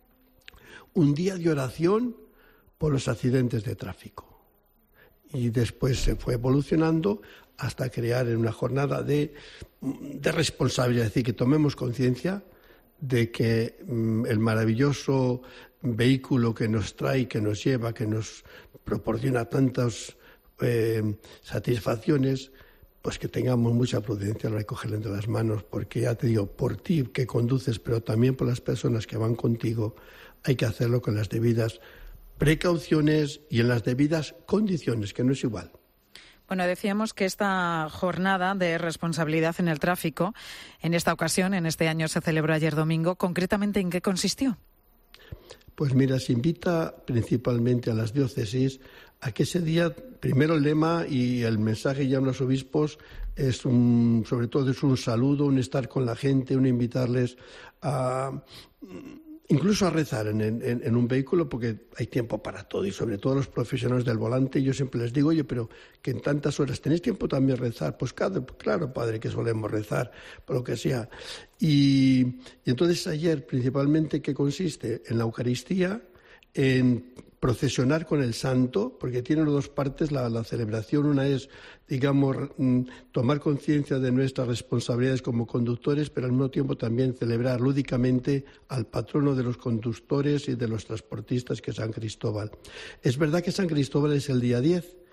un día de oración por los accidentes de tráfico. Y después se fue evolucionando hasta crear una jornada de, de responsabilidad, es decir, que tomemos conciencia de que mm, el maravilloso vehículo que nos trae, que nos lleva, que nos proporciona tantas eh, satisfacciones, pues que tengamos mucha prudencia al recogerlo entre las manos, porque ya te digo, por ti que conduces, pero también por las personas que van contigo, hay que hacerlo con las debidas precauciones y en las debidas condiciones, que no es igual. Bueno, decíamos que esta jornada de responsabilidad en el tráfico, en esta ocasión, en este año se celebró ayer domingo. ¿Concretamente en qué consistió? Pues mira, se invita principalmente a las diócesis a que ese día, primero el lema y el mensaje ya a los obispos, es un, sobre todo es un saludo, un estar con la gente, un invitarles a... incluso a rezar en, en, en un vehículo, porque hay tiempo para todo, y sobre todo los profesionales del volante. Yo siempre les digo, oye, pero que en tantas horas tenéis tiempo también rezar. Pues claro, claro, padre, que solemos rezar, por lo que sea. Y, y entonces ayer, principalmente, ¿qué consiste? En la Eucaristía, en procesionar con el santo, porque tiene dos partes la, la celebración. Una es, digamos, tomar conciencia de nuestras responsabilidades como conductores, pero al mismo tiempo también celebrar lúdicamente al patrono de los conductores y de los transportistas, que es San Cristóbal. Es verdad que San Cristóbal es el día diez,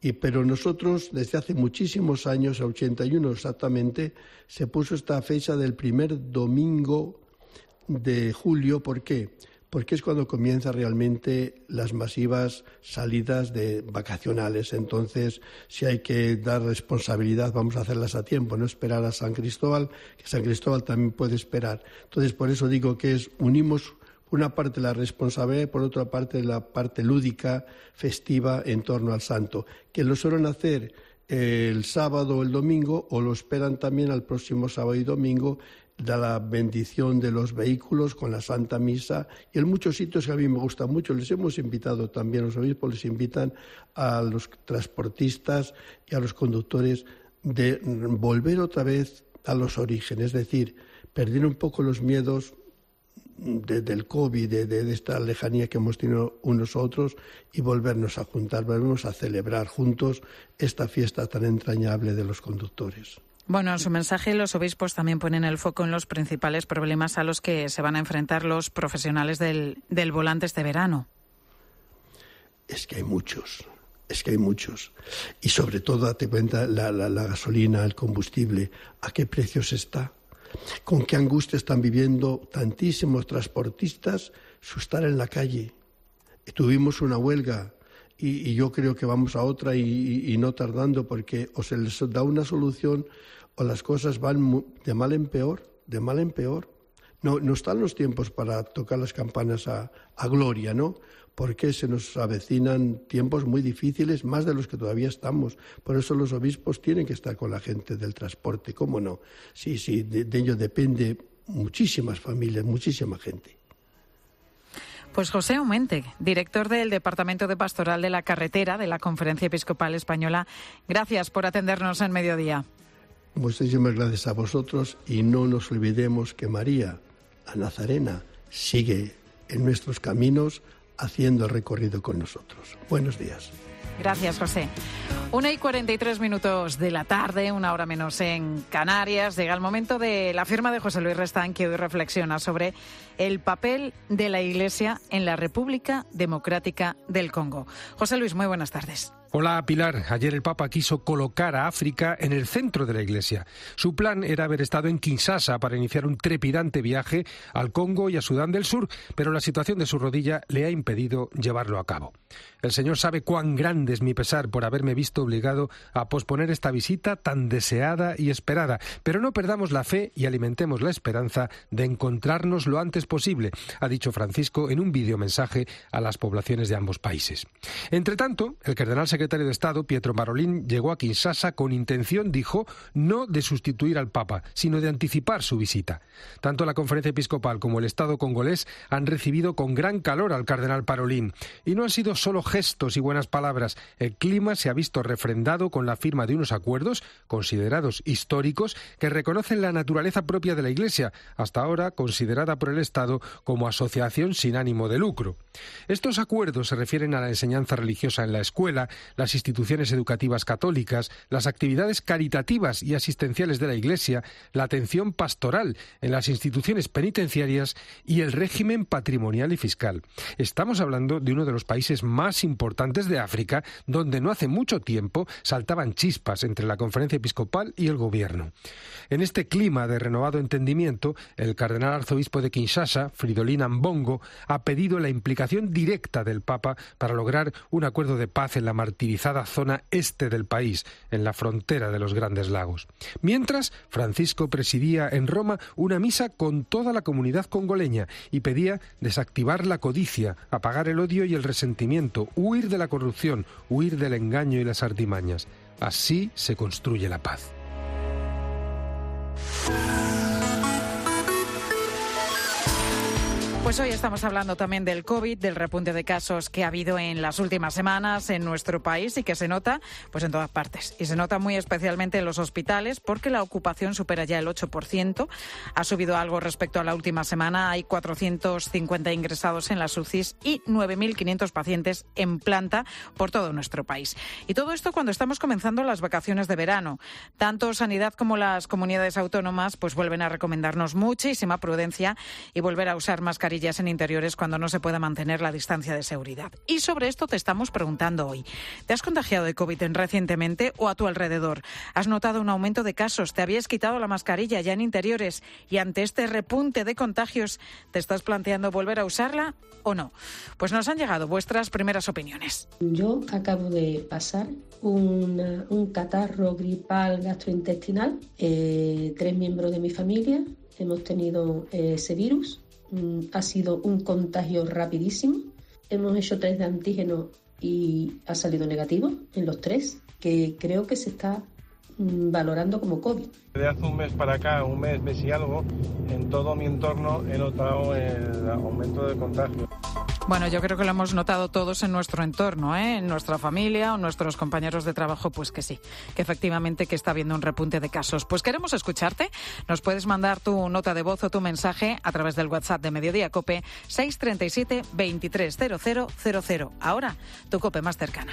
Y, pero nosotros, desde hace muchísimos años, a ochenta y uno exactamente, se puso esta fecha del primer domingo de julio. ¿Por qué? Porque es cuando comienzan realmente las masivas salidas de vacacionales. Entonces, si hay que dar responsabilidad, vamos a hacerlas a tiempo, no esperar a San Cristóbal, que San Cristóbal también puede esperar. Entonces, por eso digo que es unimos una parte la responsabilidad y por otra parte la parte lúdica, festiva en torno al santo, que lo suelen hacer el sábado o el domingo o lo esperan también al próximo sábado y domingo, da la bendición de los vehículos con la Santa Misa y en muchos sitios que a mí me gusta mucho. Les hemos invitado también, los obispos les invitan a los transportistas y a los conductores de volver otra vez a los orígenes, es decir, perder un poco los miedos de, del COVID, de, de, de esta lejanía que hemos tenido unos a otros y volvernos a juntar, volvernos a celebrar juntos esta fiesta tan entrañable de los conductores. Bueno, en su mensaje los obispos también ponen el foco en los principales problemas a los que se van a enfrentar los profesionales del, del volante este verano. Es que hay muchos, es que hay muchos. Y sobre todo, date cuenta, la, la, la gasolina, el combustible, ¿a qué precios está? ¿Con qué angustia están viviendo tantísimos transportistas su estar en la calle? Tuvimos una huelga y, y yo creo que vamos a otra y, y, y no tardando porque o se les da una solución o las cosas van de mal en peor, de mal en peor. No, no están los tiempos para tocar las campanas a, a gloria, ¿no? Porque se nos avecinan tiempos muy difíciles, más de los que todavía estamos. Por eso los obispos tienen que estar con la gente del transporte, ¿cómo no? Sí, sí, de, de ello depende muchísimas familias, muchísima gente. Pues José Aumente, director del Departamento de Pastoral de la Carretera de la Conferencia Episcopal Española, gracias por atendernos en Mediodía. Muchísimas gracias a vosotros y no nos olvidemos que María, la Nazarena, sigue en nuestros caminos haciendo el recorrido con nosotros. Buenos días. Gracias, José. Una y cuarenta y tres minutos de la tarde, una hora menos en Canarias. Llega el momento de la firma de José Luis Restán, que hoy reflexiona sobre el papel de la Iglesia en la República Democrática del Congo. José Luis, muy buenas tardes. Hola Pilar, ayer el Papa quiso colocar a África en el centro de la Iglesia. Su plan era haber estado en Kinshasa para iniciar un trepidante viaje al Congo y a Sudán del Sur, pero la situación de su rodilla le ha impedido llevarlo a cabo. El Señor sabe cuán grande es mi pesar por haberme visto obligado a posponer esta visita tan deseada y esperada, pero no perdamos la fe y alimentemos la esperanza de encontrarnos lo antes posible, ha dicho Francisco en un videomensaje a las poblaciones de ambos países. Entre tanto, el cardenal secretario secretario de Estado, Pietro Parolin, llegó a Kinshasa con intención, dijo, no de sustituir al Papa, sino de anticipar su visita. Tanto la Conferencia Episcopal como el Estado congolés han recibido con gran calor al cardenal Parolin. Y no han sido solo gestos y buenas palabras. El clima se ha visto refrendado con la firma de unos acuerdos, considerados históricos, que reconocen la naturaleza propia de la Iglesia, hasta ahora considerada por el Estado como asociación sin ánimo de lucro. Estos acuerdos se refieren a la enseñanza religiosa en la escuela, las instituciones educativas católicas, las actividades caritativas y asistenciales de la Iglesia, la atención pastoral en las instituciones penitenciarias y el régimen patrimonial y fiscal. Estamos hablando de uno de los países más importantes de África, donde no hace mucho tiempo saltaban chispas entre la Conferencia Episcopal y el Gobierno. En este clima de renovado entendimiento, el cardenal arzobispo de Kinshasa, Fridolin Ambongo, ha pedido la implicación directa del Papa para lograr un acuerdo de paz en la martirizada zona este del país, en la frontera de los Grandes Lagos. Mientras, Francisco presidía en Roma una misa con toda la comunidad congoleña y pedía desactivar la codicia, apagar el odio y el resentimiento, huir de la corrupción, huir del engaño y las artimañas. Así se construye la paz. Pues hoy estamos hablando también del COVID, del repunte de casos que ha habido en las últimas semanas en nuestro país y que se nota pues en todas partes. Y se nota muy especialmente en los hospitales porque la ocupación supera ya el ocho por ciento. Ha subido algo respecto a la última semana. Hay cuatrocientos cincuenta ingresados en las U C Is y nueve mil quinientos pacientes en planta por todo nuestro país. Y todo esto cuando estamos comenzando las vacaciones de verano. Tanto Sanidad como las comunidades autónomas pues vuelven a recomendarnos muchísima prudencia y volver a usar mascarillas mascarillas en interiores cuando no se pueda mantener la distancia de seguridad. Y sobre esto te estamos preguntando hoy. ¿Te has contagiado de COVID recientemente o a tu alrededor? ¿Has notado un aumento de casos? ¿Te habías quitado la mascarilla ya en interiores? Y ante este repunte de contagios, ¿te estás planteando volver a usarla o no? Pues nos han llegado vuestras primeras opiniones. Yo acabo de pasar una, un catarro gripal gastrointestinal. Eh, tres miembros de mi familia hemos tenido eh, ese virus. Mm, ha sido un contagio rapidísimo. Hemos hecho test de antígeno y ha salido negativo en los tres, que creo que se está mm, valorando como COVID. De hace un mes para acá, un mes, mes y algo, en todo mi entorno he notado el aumento de contagio. Bueno, yo creo que lo hemos notado todos en nuestro entorno, ¿eh? En nuestra familia o nuestros compañeros de trabajo, pues que sí, que efectivamente que está habiendo un repunte de casos. Pues queremos escucharte. Nos puedes mandar tu nota de voz o tu mensaje a través del WhatsApp de Mediodía Cope seis treinta y siete, veintitrés cero cero cero cero. Ahora, tu Cope más cercana.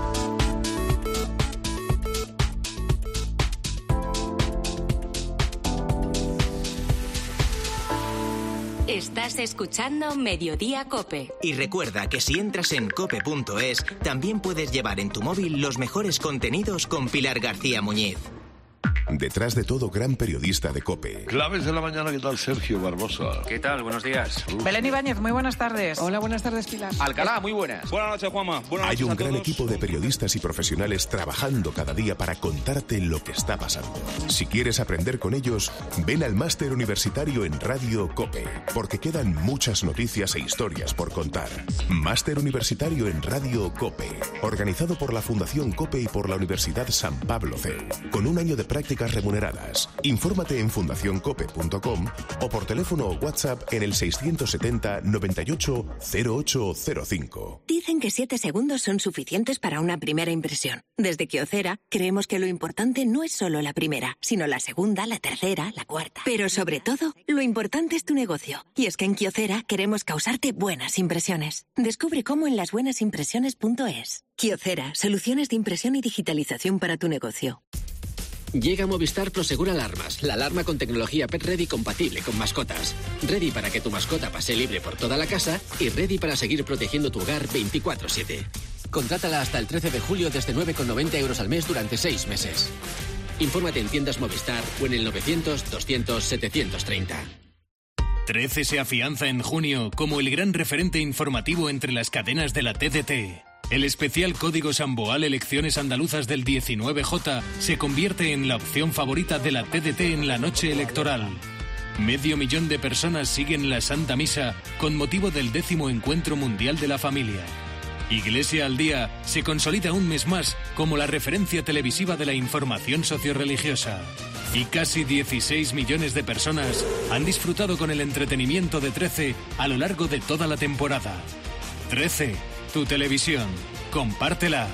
Estás escuchando Mediodía Cope. Y recuerda que si entras en cope punto es, también puedes llevar en tu móvil los mejores contenidos con Pilar García Muñiz. Detrás de todo, gran periodista de COPE. Claves de la mañana, ¿qué tal, Sergio Barbosa? ¿Qué tal? Buenos días. Uf. Belén Ibáñez, muy buenas tardes. Hola, buenas tardes, Pilar. Alcalá, muy buenas. Buenas noches, Juanma. Buenas Hay noches un a gran todos. equipo de periodistas y profesionales trabajando cada día para contarte lo que está pasando. Si quieres aprender con ellos, ven al Máster Universitario en Radio COPE, porque quedan muchas noticias e historias por contar. Máster Universitario en Radio COPE, organizado por la Fundación COPE y por la Universidad San Pablo C E U, con un año de prácticas remuneradas. Infórmate en fundación cope punto com o por teléfono o WhatsApp en el seiscientos setenta, noventa y ocho, cero ocho cero cinco. Dicen que siete segundos son suficientes para una primera impresión. Desde Kyocera creemos que lo importante no es solo la primera, sino la segunda, la tercera, la cuarta. Pero sobre todo, lo importante es tu negocio. Y es que en Kyocera queremos causarte buenas impresiones. Descubre cómo en las buenas impresiones punto es. Kyocera, soluciones de impresión y digitalización para tu negocio. Llega Movistar Prosegur Alarmas, la alarma con tecnología Pet Ready compatible con mascotas. Ready para que tu mascota pase libre por toda la casa y ready para seguir protegiendo tu hogar veinticuatro siete. Contrátala hasta el trece de julio desde nueve con noventa euros al mes durante seis meses. Infórmate en tiendas Movistar o en el novecientos, doscientos, setecientos treinta. trece se afianza en junio como el gran referente informativo entre las cadenas de la T D T. El especial Código Samboal Elecciones Andaluzas del diecinueve J se convierte en la opción favorita de la T D T en la noche electoral. Medio millón de personas siguen la Santa Misa con motivo del décimo Encuentro Mundial de la Familia. Iglesia al Día se consolida un mes más como la referencia televisiva de la información sociorreligiosa. Y casi dieciséis millones de personas han disfrutado con el entretenimiento de trece a lo largo de toda la temporada. trece. Tu televisión. Compártela.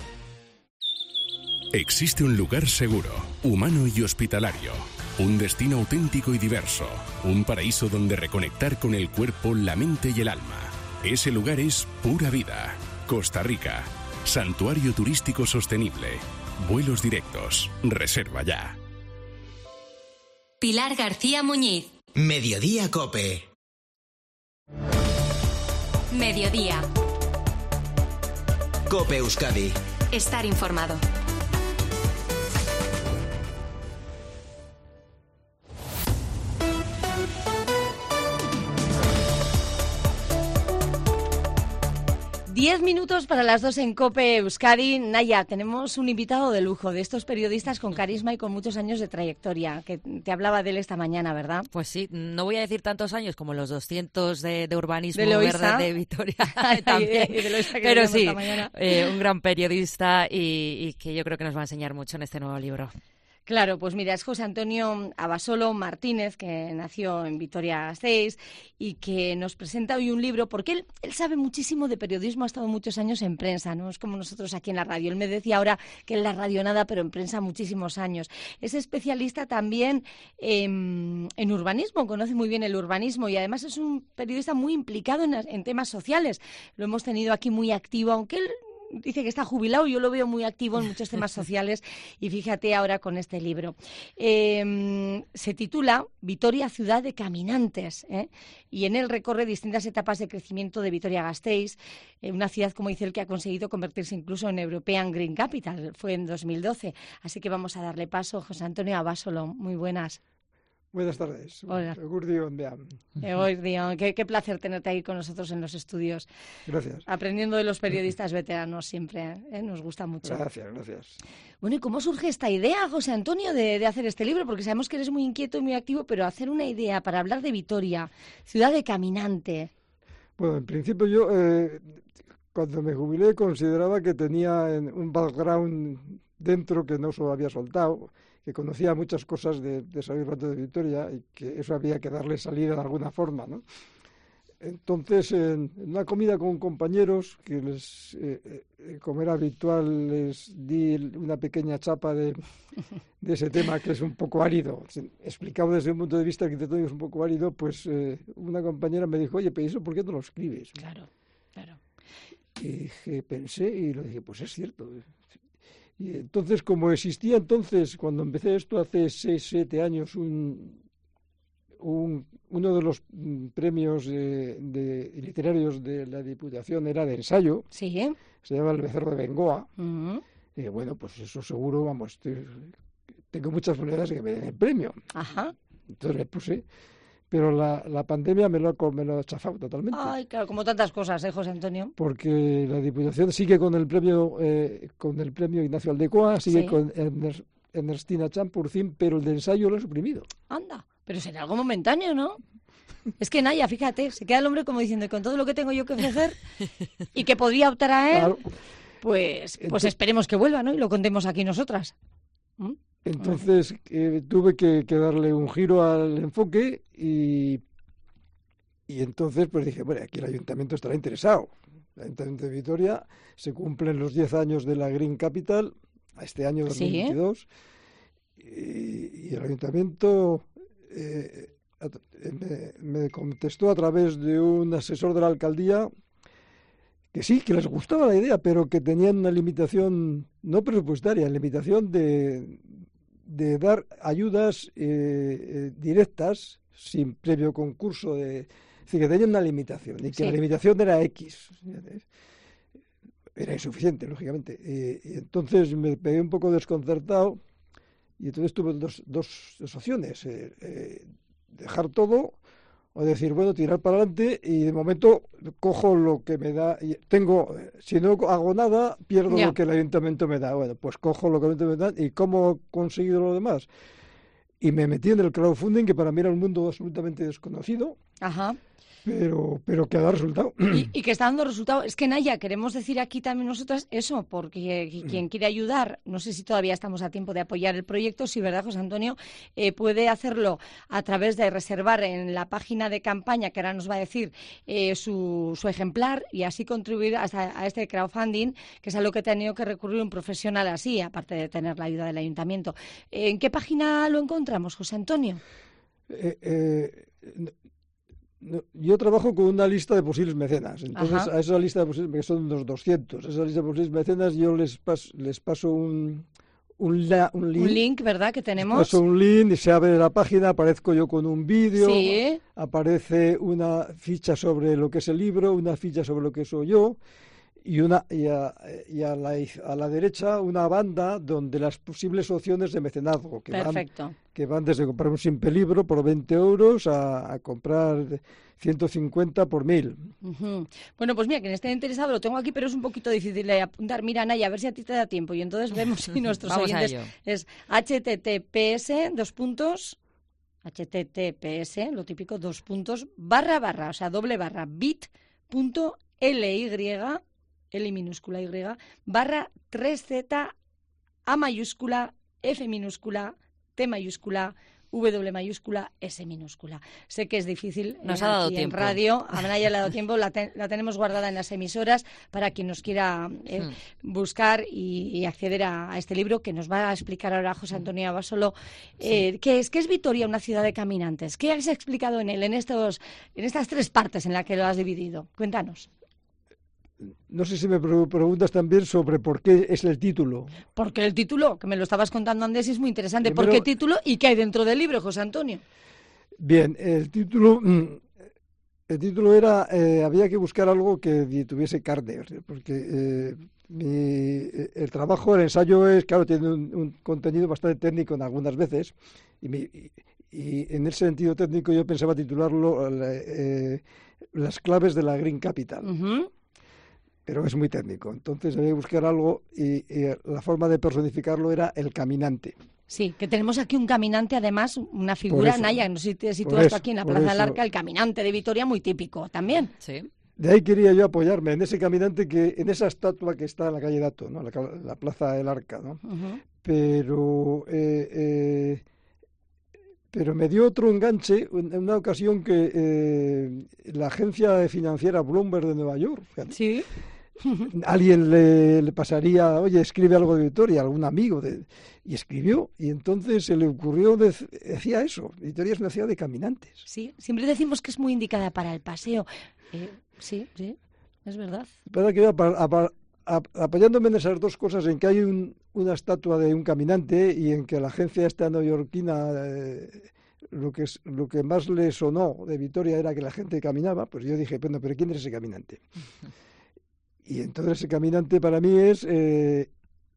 Existe un lugar seguro, humano y hospitalario. Un destino auténtico y diverso. Un paraíso donde reconectar con el cuerpo, la mente y el alma. Ese lugar es Pura Vida, Costa Rica. Santuario turístico sostenible. Vuelos directos. Reserva ya. Pilar García Muñiz. Mediodía Cope. Mediodía. Cope Euskadi. Estar informado. Diez minutos para las dos en COPE Euskadi. Naya, tenemos un invitado de lujo, de estos periodistas con carisma y con muchos años de trayectoria, que te hablaba de él esta mañana, ¿verdad? Pues sí, no voy a decir tantos años como los doscientos de, de urbanismo de ¿verdad? De Vitoria también, y de Loisa, que pero sí, eh, un gran periodista y, y que yo creo que nos va a enseñar mucho en este nuevo libro. Claro, pues mira, es José Antonio Abasolo Martínez, que nació en Vitoria-Gasteiz y que nos presenta hoy un libro, porque él, él sabe muchísimo de periodismo, ha estado muchos años en prensa, no es como nosotros aquí en la radio. Él me decía ahora que en la radio nada, pero en prensa muchísimos años. Es especialista también en, en urbanismo, conoce muy bien el urbanismo y además es un periodista muy implicado en, en temas sociales. Lo hemos tenido aquí muy activo, aunque él dice que está jubilado, yo lo veo muy activo en muchos temas sociales y fíjate ahora con este libro. Eh, se titula Vitoria, ciudad de caminantes, ¿eh? Y en él recorre distintas etapas de crecimiento de Vitoria-Gasteiz, eh, una ciudad, como dice él, que ha conseguido convertirse incluso en European Green Capital, fue en dos mil doce. Así que vamos a darle paso. José Antonio Abasolo, muy buenas. Buenas tardes. Hola. Eguerdion, vean. Eguerdion, qué, qué placer tenerte ahí con nosotros en los estudios. Gracias. Aprendiendo de los periodistas veteranos siempre, ¿eh? Nos gusta mucho. Gracias, gracias. Bueno, ¿y cómo surge esta idea, José Antonio, de, de hacer este libro? Porque sabemos que eres muy inquieto y muy activo, pero hacer una idea para hablar de Vitoria, ciudad de caminante. Bueno, en principio yo, eh, cuando me jubilé, consideraba que tenía un background dentro que no solo había soltado, que conocía muchas cosas de, de San Rato de Vitoria y que eso había que darle salida de alguna forma, ¿no? Entonces, en, en una comida con compañeros, que les, eh, eh, como era habitual, les di una pequeña chapa de, de ese tema que es un poco árido, explicado desde un punto de vista arquitectónico es un poco árido, pues eh, una compañera me dijo, oye, pero ¿eso por qué no lo escribes? Claro, claro. Y dije, pensé y le dije, pues es cierto. Y entonces, como existía entonces, cuando empecé esto hace seis, siete años, un, un, uno de los premios de, de, literarios de la Diputación era de ensayo, sí, se llama El Becerro de Bengoa, uh-huh. Y bueno, pues eso seguro, vamos, estoy, tengo muchas probabilidades de que me den el premio. Ajá. Entonces le puse... Pero la, la pandemia me lo, ha, me lo ha chafado totalmente. Ay, claro, como tantas cosas, ¿eh, José Antonio? Porque la Diputación sigue con el premio eh, con el premio Ignacio Aldecoa, sigue sí. con Ernest, Ernestina Champurcín, pero el de ensayo lo ha suprimido. Anda, pero será algo momentáneo, ¿no? Es que Naya, fíjate, se queda el hombre como diciendo, con todo lo que tengo yo que ofrecer y que podría optar a él, claro. pues, pues Entonces, esperemos que vuelva, ¿no? Y lo contemos aquí nosotras. ¿Mm? Entonces eh, tuve que, que darle un giro al enfoque y, y entonces pues dije, bueno, aquí el ayuntamiento estará interesado. El ayuntamiento de Vitoria, se cumplen los diez años de la Green Capital, a este año dos mil veintidós, ¿sí? y, y el ayuntamiento eh, me, me contestó a través de un asesor de la alcaldía que sí, que les gustaba la idea, pero que tenían una limitación no presupuestaria, limitación de... de dar ayudas eh, eh, directas sin previo concurso, de, es decir, que tenían una limitación y que sí. La limitación era X. Era insuficiente, lógicamente. Eh, y entonces me pegué un poco desconcertado y entonces tuve dos, dos, dos opciones. Eh, eh, dejar todo o decir, bueno, tirar para adelante y de momento cojo lo que me da. Y tengo, si no hago nada, pierdo yeah. lo que el ayuntamiento me da. Bueno, pues cojo lo que el ayuntamiento me da y cómo he conseguido lo demás. Y me metí en el crowdfunding, que para mí era un mundo absolutamente desconocido. Ajá. Pero, pero que ha dado resultado. Y, y que está dando resultado. Es que, Naya, queremos decir aquí también nosotras eso, porque quien quiere ayudar, no sé si todavía estamos a tiempo de apoyar el proyecto, si verdad, José Antonio, eh, puede hacerlo a través de reservar en la página de campaña, que ahora nos va a decir eh, su, su ejemplar, y así contribuir a, a este crowdfunding, que es a lo que ha tenido que recurrir un profesional así, aparte de tener la ayuda del ayuntamiento. ¿En qué página lo encontramos, José Antonio? Eh, eh, no. No, yo trabajo con una lista de posibles mecenas, entonces Ajá. a esa lista de posibles, que son unos doscientos, a esa lista de posibles mecenas yo les, pas, les paso un, un, la, un link. Un link, ¿verdad? Que tenemos. Les paso un link y se abre la página, aparezco yo con un vídeo, sí. aparece una ficha sobre lo que es el libro, una ficha sobre lo que soy yo, y una y, a, y a, la, a la derecha una banda donde las posibles opciones de mecenazgo, que Perfecto. van, que van desde comprar un simple libro por veinte euros a, a comprar ciento cincuenta por mil. Uh-huh. Bueno, pues mira, quien esté interesado lo tengo aquí, pero es un poquito difícil de apuntar. Mira, Naya, a ver si a ti te da tiempo. Y entonces vemos si nuestros oyentes es https, dos puntos, https, lo típico, dos puntos, barra, barra, o sea, doble barra, bit.ly, L minúscula Y, barra tres Z, A mayúscula, F minúscula, T mayúscula, W mayúscula, S minúscula. Sé que es difícil. Nos eh, ha dado aquí tiempo. En radio, a Naya le ha dado tiempo, la, te, la tenemos guardada en las emisoras para quien nos quiera eh, hmm. buscar y, y acceder a, a este libro que nos va a explicar ahora José Antonio Abasolo. Eh, sí. ¿Qué es, qué es Vitoria, una ciudad de caminantes? ¿Qué has explicado en él, en, estos, en estas tres partes en las que lo has dividido? Cuéntanos. no sé si me preguntas también sobre por qué es el título. Porque el título, que me lo estabas contando antes, es muy interesante. Primero, ¿por qué título y qué hay dentro del libro, José Antonio? Bien, el título... El título era, eh, había que buscar algo que tuviese carne, porque eh, mi, el trabajo, el ensayo es, claro, tiene un, un contenido bastante técnico en algunas veces, y, mi, y, y en ese sentido técnico yo pensaba titularlo eh, Las claves de la Green Capital, uh-huh. pero es muy técnico, entonces había que buscar algo y, y la forma de personificarlo era el caminante. Sí, que tenemos aquí un caminante, además, una figura, Naya, no sé si te sitúas eso, aquí en la Plaza del Arca, el caminante de Vitoria, muy típico también. Sí. De ahí quería yo apoyarme, en ese caminante, que en esa estatua que está en la calle Dato, ¿no? la, la Plaza del Arca, ¿no? Uh-huh. Pero, eh, eh, pero me dio otro enganche en una ocasión que eh, la agencia financiera Bloomberg de Nueva York, fíjate, sí. alguien le, le pasaría, oye, escribe algo de Vitoria, algún amigo, de, y escribió, y entonces se le ocurrió, de, decía eso, Vitoria es una ciudad de caminantes. Sí, siempre decimos que es muy indicada para el paseo. Eh, sí, sí, es verdad. Para que apoyándome en esas dos cosas, en que hay un, una estatua de un caminante y en que la agencia esta neoyorquina, eh, lo que es, lo que más le sonó de Vitoria era que la gente caminaba, pues yo dije, bueno, pero ¿quién es ese caminante? Y entonces ese caminante para mí es, eh,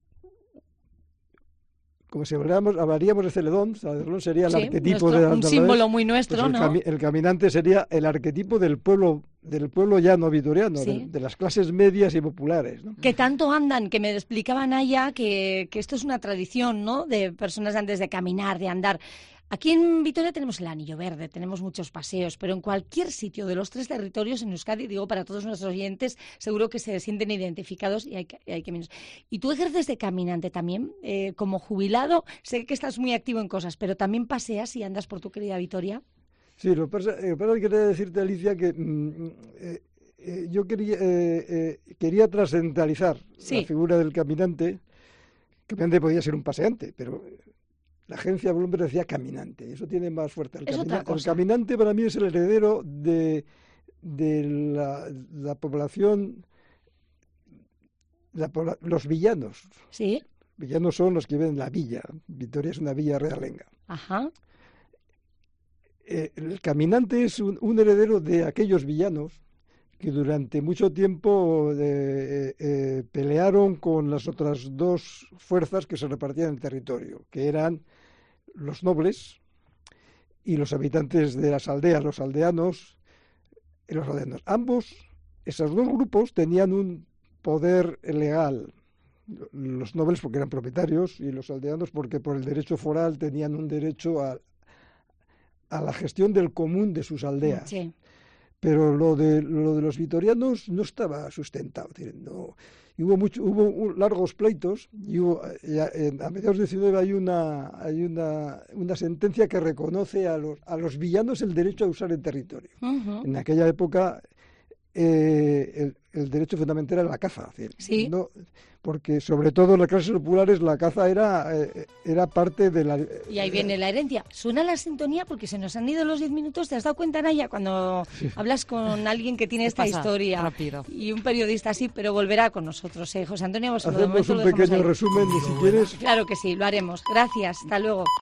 como si hablaríamos, hablaríamos de Celedón, Celedón sería el sí, arquetipo nuestro, de un símbolo muy nuestro, pues el, ¿no? Cami el caminante sería el arquetipo del pueblo, del pueblo llano vitoriano, sí. de, de las clases medias y populares, ¿no? Que tanto andan, que me explicaban allá que, que esto es una tradición, ¿no? De personas antes de caminar, de andar. Aquí en Vitoria tenemos el Anillo Verde, tenemos muchos paseos, pero en cualquier sitio de los tres territorios en Euskadi, digo, para todos nuestros oyentes, seguro que se sienten identificados y hay que, hay que menos. Y tú ejerces de caminante también, eh, como jubilado, sé que estás muy activo en cosas, pero también paseas y andas por tu querida Vitoria. Sí, lo que pasa es que quería decirte, Alicia, que mm, eh, eh, yo quería, eh, eh, quería trascendentalizar sí. la figura del caminante. El caminante podía ser un paseante, pero... La agencia Bloomberg decía caminante, y eso tiene más fuerza. El, camina el caminante para mí es el heredero de, de la, la población, la, los villanos. Sí. Villanos son los que viven en la villa. Vitoria es una villa realenga. Ajá. Eh, el caminante es un, un heredero de aquellos villanos que durante mucho tiempo eh, eh, pelearon con las otras dos fuerzas que se repartían el territorio, que eran los nobles y los habitantes de las aldeas, los aldeanos y los aldeanos. Ambos, esos dos grupos, tenían un poder legal. Los nobles porque eran propietarios y los aldeanos porque por el derecho foral tenían un derecho a, a la gestión del común de sus aldeas. Sí. Pero lo de lo de los vitorianos no estaba sustentado, no, y hubo mucho, hubo un, largos pleitos y hubo, ya, en, a mediados del diecinueve hay una hay una, una sentencia que reconoce a los a los villanos el derecho a usar el territorio. Uh-huh. En aquella época eh, el, el derecho fundamental era la caza, es decir, sí. no, porque sobre todo en las clases populares la caza era eh, era parte de la... Y ahí viene la herencia. Suena la sintonía porque se nos han ido los diez minutos. ¿Te has dado cuenta, Naya, cuando sí. hablas con alguien que tiene esta historia? Rápido. Y un periodista así, pero volverá con nosotros, ¿eh? José Antonio, vos hacemos un pequeño resumen, y si quieres... Claro que sí, lo haremos. Gracias, hasta luego.